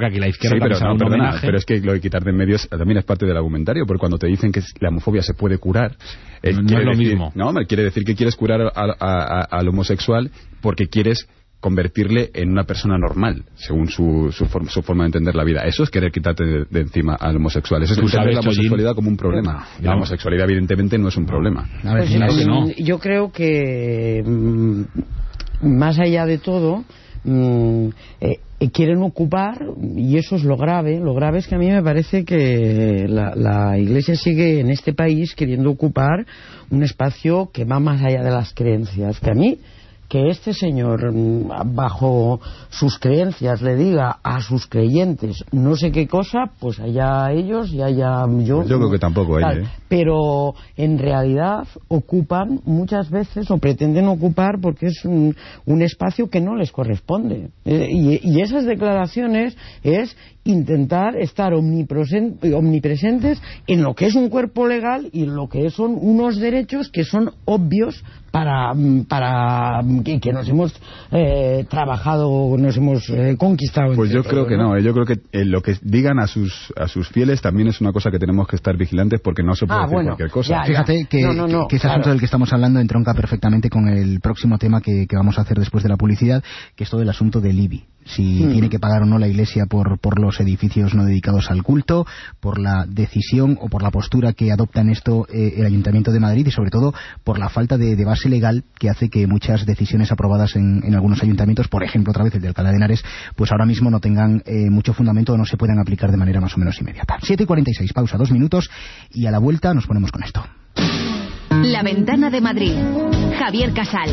izquierda pero también no, un perdona, homenaje. pero es que lo de quitar de medios también es parte del argumentario, porque cuando te dicen que la homofobia se puede curar, no es lo mismo. No, quiere decir que quieres curar al homosexual porque quieres convertirle en una persona normal, según su forma de entender la vida. Eso es querer quitarte de encima al homosexual. Eso es entender la homosexualidad como un problema. Y la homosexualidad, evidentemente, no es un problema. Pues yo creo que, más allá de todo, quieren ocupar, y eso es lo grave es que a mí me parece que la Iglesia sigue en este país queriendo ocupar un espacio que va más allá de las creencias, que a mí, que este señor, bajo sus creencias, le diga a sus creyentes no sé qué cosa, pues allá ellos y allá yo. Yo creo que tampoco hay, Pero en realidad ocupan muchas veces, o pretenden ocupar, porque es un espacio que no les corresponde. Y esas declaraciones es intentar estar omnipresentes en lo que es un cuerpo legal y en lo que son unos derechos que son obvios para que nos hemos trabajado, nos hemos conquistado. Pues yo creo que no. Yo creo que lo que digan a sus fieles también es una cosa que tenemos que estar vigilantes, porque no se puede decir cualquier cosa. Fíjate que ese asunto del que estamos hablando entronca perfectamente con el próximo tema que vamos a hacer después de la publicidad, que es todo el asunto del IBI. Si tiene que pagar o no la Iglesia por los edificios no dedicados al culto, por la decisión o por la postura que adopta en esto el Ayuntamiento de Madrid, y sobre todo por la falta de base legal que hace que muchas decisiones aprobadas en algunos ayuntamientos, por ejemplo otra vez el de Alcalá de Henares, pues ahora mismo no tengan mucho fundamento o no se puedan aplicar de manera más o menos inmediata. 7:46, pausa, 2 minutos, y a la vuelta nos ponemos con esto. La Ventana de Madrid. Javier Casal.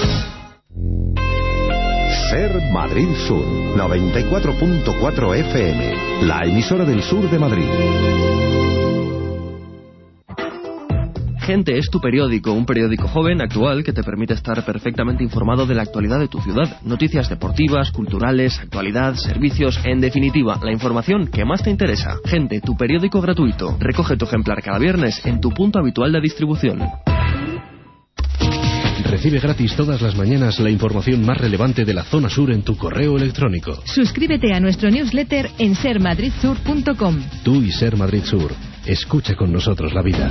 Ser Madrid Sur, 94.4 FM, la emisora del sur de Madrid. Gente es tu periódico, un periódico joven, actual, que te permite estar perfectamente informado de la actualidad de tu ciudad. Noticias deportivas, culturales, actualidad, servicios, en definitiva, la información que más te interesa. Gente, tu periódico gratuito. Recoge tu ejemplar cada viernes en tu punto habitual de distribución. Recibe gratis todas las mañanas la información más relevante de la zona sur en tu correo electrónico. Suscríbete a nuestro newsletter en sermadridsur.com. Tú y Ser Madrid Sur. Escucha con nosotros la vida.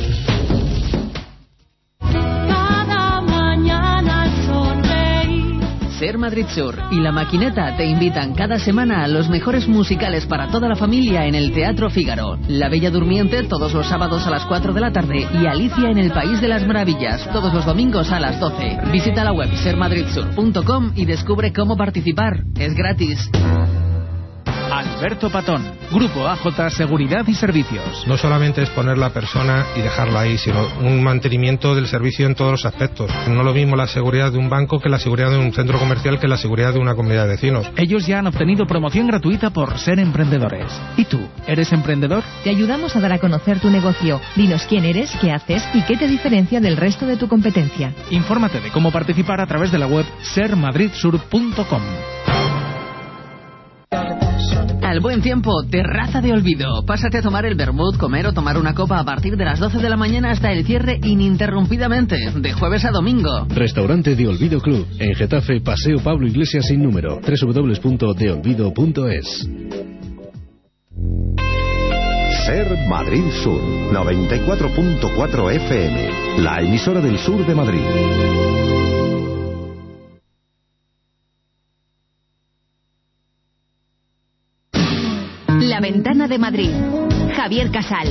Cada mañana sonreír. Ser Madrid Sur y La Maquineta te invitan cada semana a los mejores musicales para toda la familia en el Teatro Fígaro. La Bella Durmiente todos los sábados a las 4 de la tarde y Alicia en el País de las Maravillas todos los domingos a las 12. Visita la web sermadridsur.com y descubre cómo participar. Es gratis. Alberto Patón, Grupo AJ Seguridad y Servicios. No solamente es poner la persona y dejarla ahí, sino un mantenimiento del servicio en todos los aspectos. No lo mismo la seguridad de un banco que la seguridad de un centro comercial que la seguridad de una comunidad de vecinos. Ellos ya han obtenido promoción gratuita por ser emprendedores. ¿Y tú, eres emprendedor? Te ayudamos a dar a conocer tu negocio. Dinos quién eres, qué haces y qué te diferencia del resto de tu competencia. Infórmate de cómo participar a través de la web sermadridsur.com. Al buen tiempo, terraza de olvido. Pásate a tomar el vermut, comer o tomar una copa a partir de las 12 de la mañana hasta el cierre ininterrumpidamente, de jueves a domingo. Restaurante De Olvido Club, en Getafe, Paseo Pablo Iglesias sin número, www.deolvido.es. Ser Madrid Sur, 94.4 FM, la emisora del sur de Madrid. La Ventana de Madrid. Javier Casal.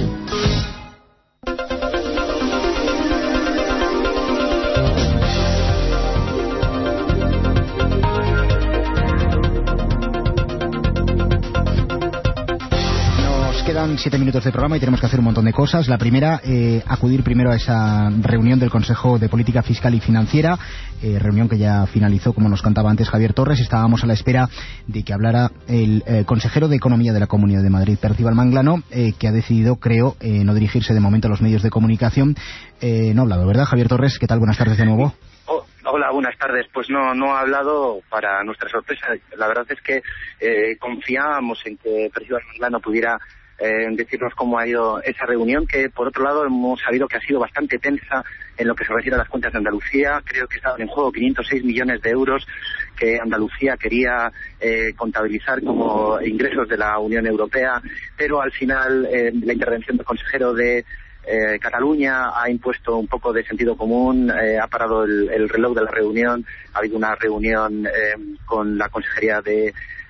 Quedan 7 minutos de programa y tenemos que hacer un montón de cosas. La primera, acudir primero a esa reunión del Consejo de Política Fiscal y Financiera, reunión que ya finalizó, como nos contaba antes Javier Torres. Estábamos a la espera de que hablara el consejero de Economía de la Comunidad de Madrid, Percival Manglano, que ha decidido, creo, no dirigirse de momento a los medios de comunicación. No ha hablado, ¿verdad, Javier Torres? ¿Qué tal? Buenas tardes de nuevo. Hola, buenas tardes. Pues no ha hablado, para nuestra sorpresa. La verdad es que confiábamos en que Percival Manglano pudiera decirnos cómo ha ido esa reunión, que por otro lado hemos sabido que ha sido bastante tensa en lo que se refiere a las cuentas de Andalucía. Creo que estaban en juego 506 millones de euros que Andalucía quería contabilizar como ingresos de la Unión Europea, pero al final la intervención del consejero de Cataluña ha impuesto un poco de sentido común, ha parado el reloj de la reunión. Ha habido una reunión con la consejería de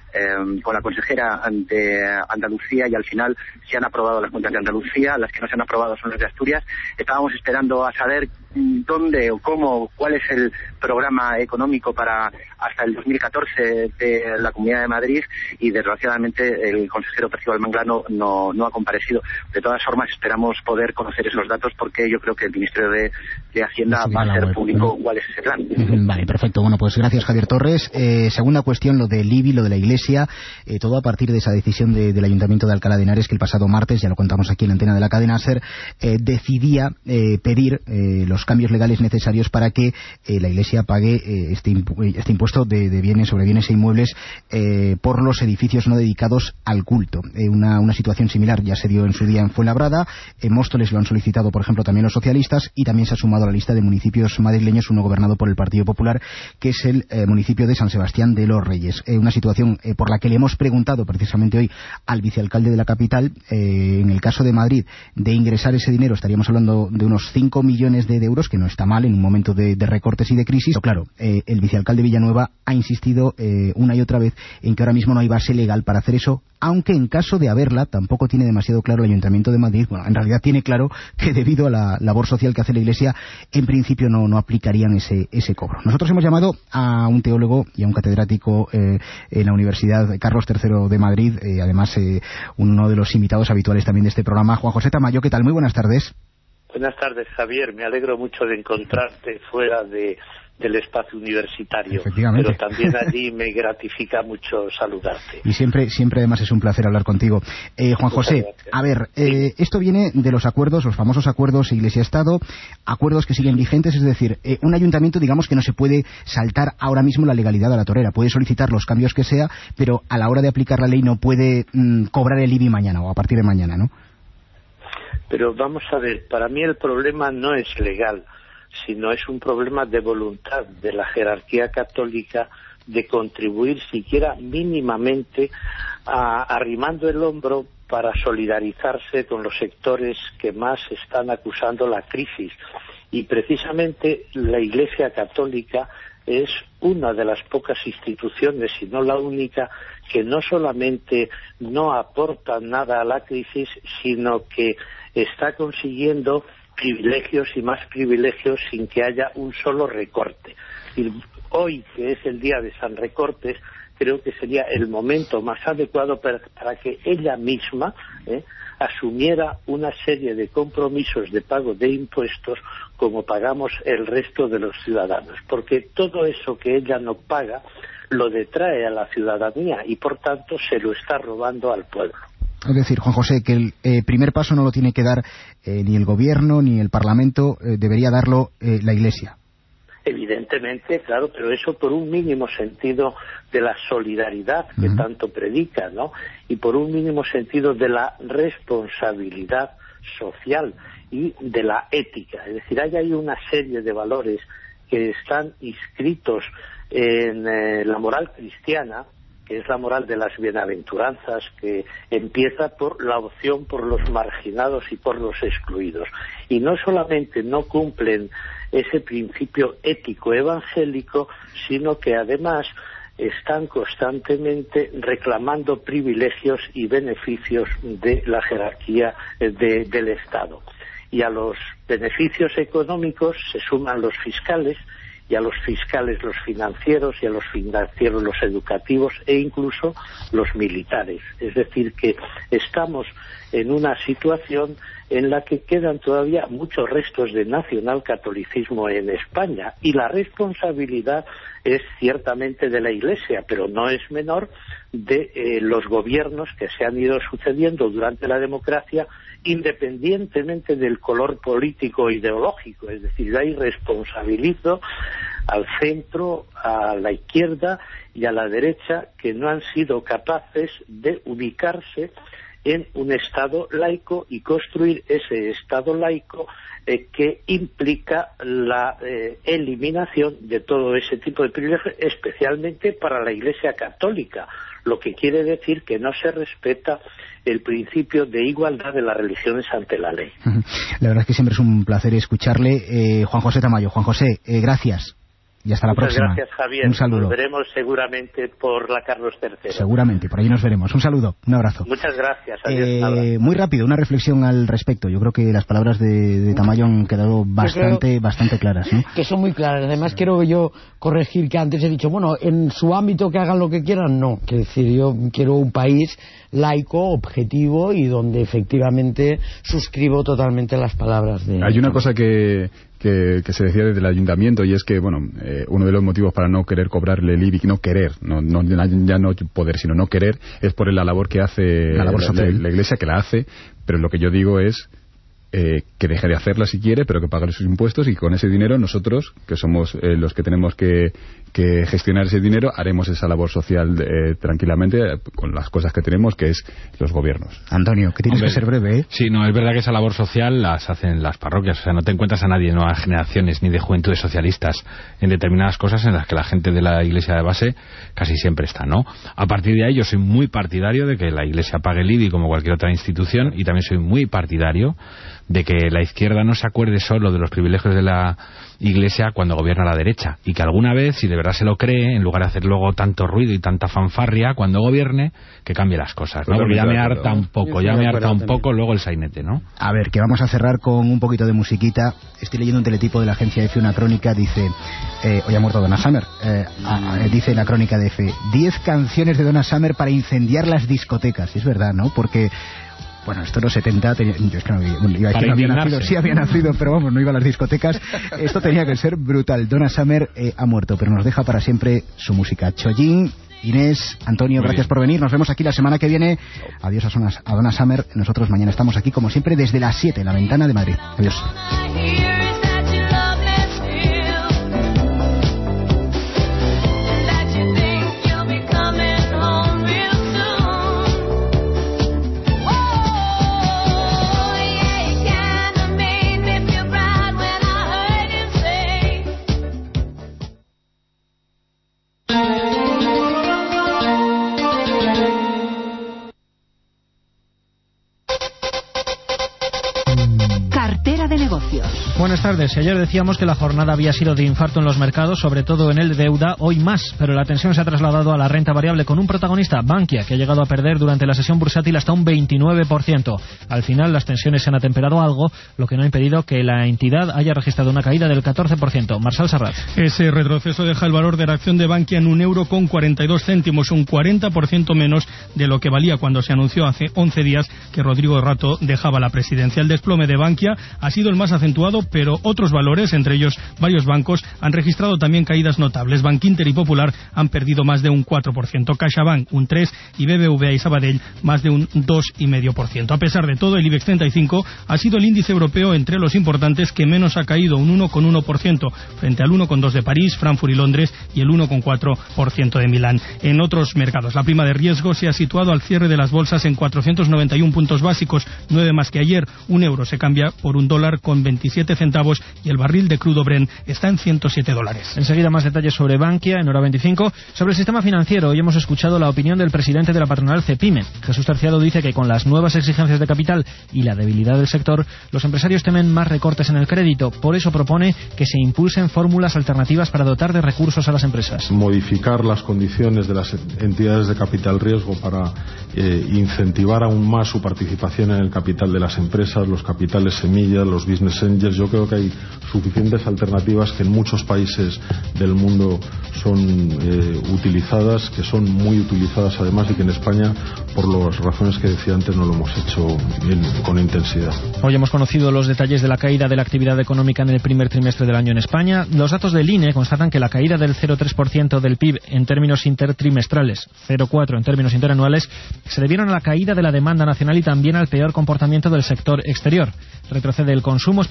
Andalucía, y al final se han aprobado las cuentas de Andalucía. Las que no se han aprobado son las de Asturias. Estábamos esperando a saber dónde o cómo, cuál es el programa económico para hasta el 2014 de la Comunidad de Madrid, y desgraciadamente el consejero Percival Manglano no ha comparecido. De todas formas, esperamos poder conocer esos datos, porque yo creo que el Ministerio de Hacienda va a hacer público cuál es ese plan. Vale, perfecto. Bueno, pues gracias, Javier Torres. Segunda cuestión, lo del IBI, lo de la Iglesia, todo a partir de esa decisión del Ayuntamiento de Alcalá de Henares, que el pasado martes, ya lo contamos aquí en la antena de la cadena SER, decidía pedir los cambios legales necesarios para que la Iglesia pague este impuesto de bienes sobre bienes e inmuebles por los edificios no dedicados al culto. Una situación similar ya se dio en su día en Fuenlabrada. En Móstoles lo han solicitado, por ejemplo, también los socialistas, y también se ha sumado a la lista de municipios madrileños uno gobernado por el Partido Popular, que es el municipio de San Sebastián de los Reyes. Una situación por la que le hemos preguntado precisamente hoy al vicealcalde de la capital. En el caso de Madrid, de ingresar ese dinero estaríamos hablando de unos 5 millones de euros, que no está mal en un momento de recortes y de crisis. Pero claro, el vicealcalde Villanueva ha insistido una y otra vez en que ahora mismo no hay base legal para hacer eso, aunque en caso de haberla tampoco tiene demasiado claro el Ayuntamiento de Madrid. Bueno, en realidad tiene claro que debido a la labor social que hace la Iglesia, en principio no aplicarían ese cobro. Nosotros hemos llamado a un teólogo y a un catedrático en la Universidad Carlos III de Madrid, además uno de los invitados habituales también de este programa, Juan José Tamayo. ¿Qué tal? Muy buenas tardes. Buenas tardes, Javier. Me alegro mucho de encontrarte fuera del espacio universitario, pero también allí me gratifica mucho saludarte. Y siempre además es un placer hablar contigo. Juan José, a ver, esto viene de los acuerdos, los famosos acuerdos Iglesia-Estado, acuerdos que siguen vigentes, es decir, un ayuntamiento, digamos, que no se puede saltar ahora mismo la legalidad a la torera, puede solicitar los cambios que sea, pero a la hora de aplicar la ley no puede cobrar el IBI mañana o a partir de mañana, ¿no? Pero vamos a ver, para mí el problema no es legal, sino es un problema de voluntad de la jerarquía católica de contribuir siquiera mínimamente arrimando el hombro para solidarizarse con los sectores que más están acusando la crisis. Y precisamente la Iglesia Católica es una de las pocas instituciones, si no la única, que no solamente no aporta nada a la crisis, sino que está consiguiendo privilegios y más privilegios sin que haya un solo recorte. Y hoy, que es el día de San Recortes, creo que sería el momento más adecuado para que ella misma asumiera una serie de compromisos de pago de impuestos como pagamos el resto de los ciudadanos, porque todo eso que ella no paga lo detrae a la ciudadanía y por tanto se lo está robando al pueblo. Es decir, Juan José, que el primer paso no lo tiene que dar ni el gobierno ni el Parlamento, debería darlo la Iglesia. Evidentemente, claro, pero eso por un mínimo sentido de la solidaridad que tanto predica, ¿no? Y por un mínimo sentido de la responsabilidad social y de la ética. Es decir, hay una serie de valores que están inscritos en la moral cristiana, que es la moral de las bienaventuranzas, que empieza por la opción por los marginados y por los excluidos. Y no solamente no cumplen ese principio ético evangélico, sino que además están constantemente reclamando privilegios y beneficios de la jerarquía del Estado. Y a los beneficios económicos se suman los fiscales, y a los fiscales los financieros, y a los financieros los educativos, e incluso los militares. Es decir, que estamos en una situación en la que quedan todavía muchos restos de nacionalcatolicismo en España, y la responsabilidad es ciertamente de la Iglesia, pero no es menor de los gobiernos que se han ido sucediendo durante la democracia, independientemente del color político e ideológico. Es decir, ahí responsabilizo al centro, a la izquierda y a la derecha, que no han sido capaces de ubicarse en un Estado laico y construir ese Estado laico que implica la eliminación de todo ese tipo de privilegios, especialmente para la Iglesia Católica, lo que quiere decir que no se respeta el principio de igualdad de las religiones ante la ley. La verdad es que siempre es un placer escucharle. Juan José Tamayo. Juan José, gracias. Y hasta la próxima. Muchas gracias, Javier. Un saludo. Nos veremos seguramente por la Carlos III. Seguramente, por ahí nos veremos. Un saludo, un abrazo. Muchas gracias. Adiós, muy rápido, una reflexión al respecto. Yo creo que las palabras de Tamayo han quedado bastante claras, ¿no? Que son muy claras. Además, quiero yo corregir que antes he dicho, bueno, en su ámbito que hagan lo que quieran, no. Quiero decir, yo quiero un país laico, objetivo y donde efectivamente suscribo totalmente las palabras de... Hay una cosa que se decía desde el ayuntamiento, y es que, bueno, uno de los motivos para no querer cobrarle el IBI, ya no poder, sino no querer, es por la labor que hace la Iglesia, que la hace, pero lo que yo digo es que deje de hacerla si quiere, pero que pague sus impuestos, y con ese dinero nosotros, que somos los que tenemos que gestionar ese dinero, haremos esa labor social tranquilamente con las cosas que tenemos, que es los gobiernos. Antonio, que tienes que ser breve, ¿eh? Sí, no, es verdad que esa labor social las hacen las parroquias, o sea, no te encuentras a nadie de nuevas generaciones ni de juventudes socialistas en determinadas cosas en las que la gente de la Iglesia de base casi siempre está, ¿no? A partir de ahí yo soy muy partidario de que la Iglesia pague el IBI como cualquier otra institución, y también soy muy partidario de que la izquierda no se acuerde solo de los privilegios de la Iglesia cuando gobierna la derecha, y que alguna vez, si de verdad se lo cree, en lugar de hacer luego tanto ruido y tanta fanfarria cuando gobierne, que cambie las cosas, ¿no? Porque ya me harta un poco luego el sainete, ¿no? A ver, que vamos a cerrar con un poquito de musiquita. Estoy leyendo un teletipo de la agencia EFE, una crónica, dice, hoy ha muerto Donna Summer, dice la crónica de EFE, 10 canciones de Donna Summer para incendiar las discotecas. Es verdad, ¿no? Porque... Bueno, esto en los 70, yo es que no iba a decir, sí había nacido, pero vamos, no iba a las discotecas. Esto tenía que ser brutal. Donna Summer ha muerto, pero nos deja para siempre su música. Chollín, Inés, Antonio, gracias por venir. Nos vemos aquí la semana que viene. Adiós a Donna Summer. Nosotros mañana estamos aquí, como siempre, desde las 7, en La Ventana de Madrid. Adiós. Buenas tardes. Ayer decíamos que la jornada había sido de infarto en los mercados, sobre todo en el de deuda, hoy más, pero la atención se ha trasladado a la renta variable con un protagonista, Bankia, que ha llegado a perder durante la sesión bursátil hasta un 29%. Al final las tensiones se han atemperado algo, lo que no ha impedido que la entidad haya registrado una caída del 14%. Marsal Serrat. Ese retroceso deja el valor de la acción de Bankia en €1,42, un 40% menos de lo que valía cuando se anunció hace 11 días que Rodrigo Rato dejaba la presidencia. El desplome de Bankia ha sido el más acentuado, pero otros valores, entre ellos varios bancos, han registrado también caídas notables. Bankinter y Popular han perdido más de un 4%, CaixaBank un 3% y BBVA y Sabadell más de un 2,5%. A pesar de todo, el IBEX 35 ha sido el índice europeo entre los importantes que menos ha caído, un 1,1%, frente al 1,2% de París, Frankfurt y Londres y el 1,4% de Milán. En otros mercados, la prima de riesgo se ha situado al cierre de las bolsas en 491 puntos básicos, 9 más que ayer. Un euro se cambia por $1 con 27 centavos y el barril de crudo Brent está en $107. Enseguida más detalles sobre Bankia en hora 25. Sobre el sistema financiero, hoy hemos escuchado la opinión del presidente de la patronal Cepime. Jesús Terciado dice que con las nuevas exigencias de capital y la debilidad del sector, los empresarios temen más recortes en el crédito. Por eso propone que se impulsen fórmulas alternativas para dotar de recursos a las empresas. Modificar las condiciones de las entidades de capital riesgo para incentivar aún más su participación en el capital de las empresas, los capitales semillas, los business angels. Yo creo que hay suficientes alternativas que en muchos países del mundo son utilizadas, que son muy utilizadas además, y que en España, por las razones que decía antes, no lo hemos hecho con intensidad. Hoy hemos conocido los detalles de la caída de la actividad económica en el primer trimestre del año en España. Los datos del INE constatan que la caída del 0,3% del PIB en términos intertrimestrales, 0,4% en términos interanuales, se debieron a la caída de la demanda nacional y también al peor comportamiento del sector exterior. Retrocede el consumo, especialmente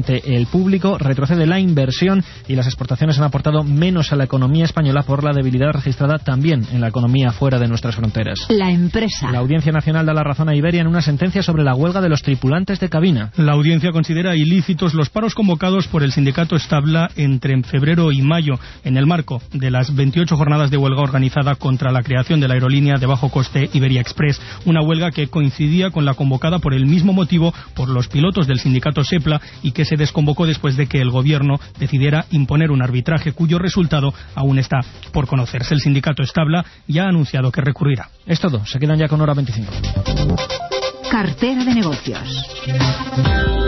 transporte el público, retrocede la inversión y las exportaciones han aportado menos a la economía española por la debilidad registrada también en la economía fuera de nuestras fronteras. La empresa. La Audiencia Nacional da la razón a Iberia en una sentencia sobre la huelga de los tripulantes de cabina. La audiencia considera ilícitos los paros convocados por el sindicato Stabla entre febrero y mayo en el marco de las 28 jornadas de huelga organizada contra la creación de la aerolínea de bajo coste Iberia Express, una huelga que coincidía con la convocada por el mismo motivo por los pilotos del sindicato SEPLA y que se desconvocó después de que el gobierno decidiera imponer un arbitraje cuyo resultado aún está por conocerse. El sindicato Stabla ya ha anunciado que recurrirá. Es todo, se quedan ya con hora 25. Cartera de negocios.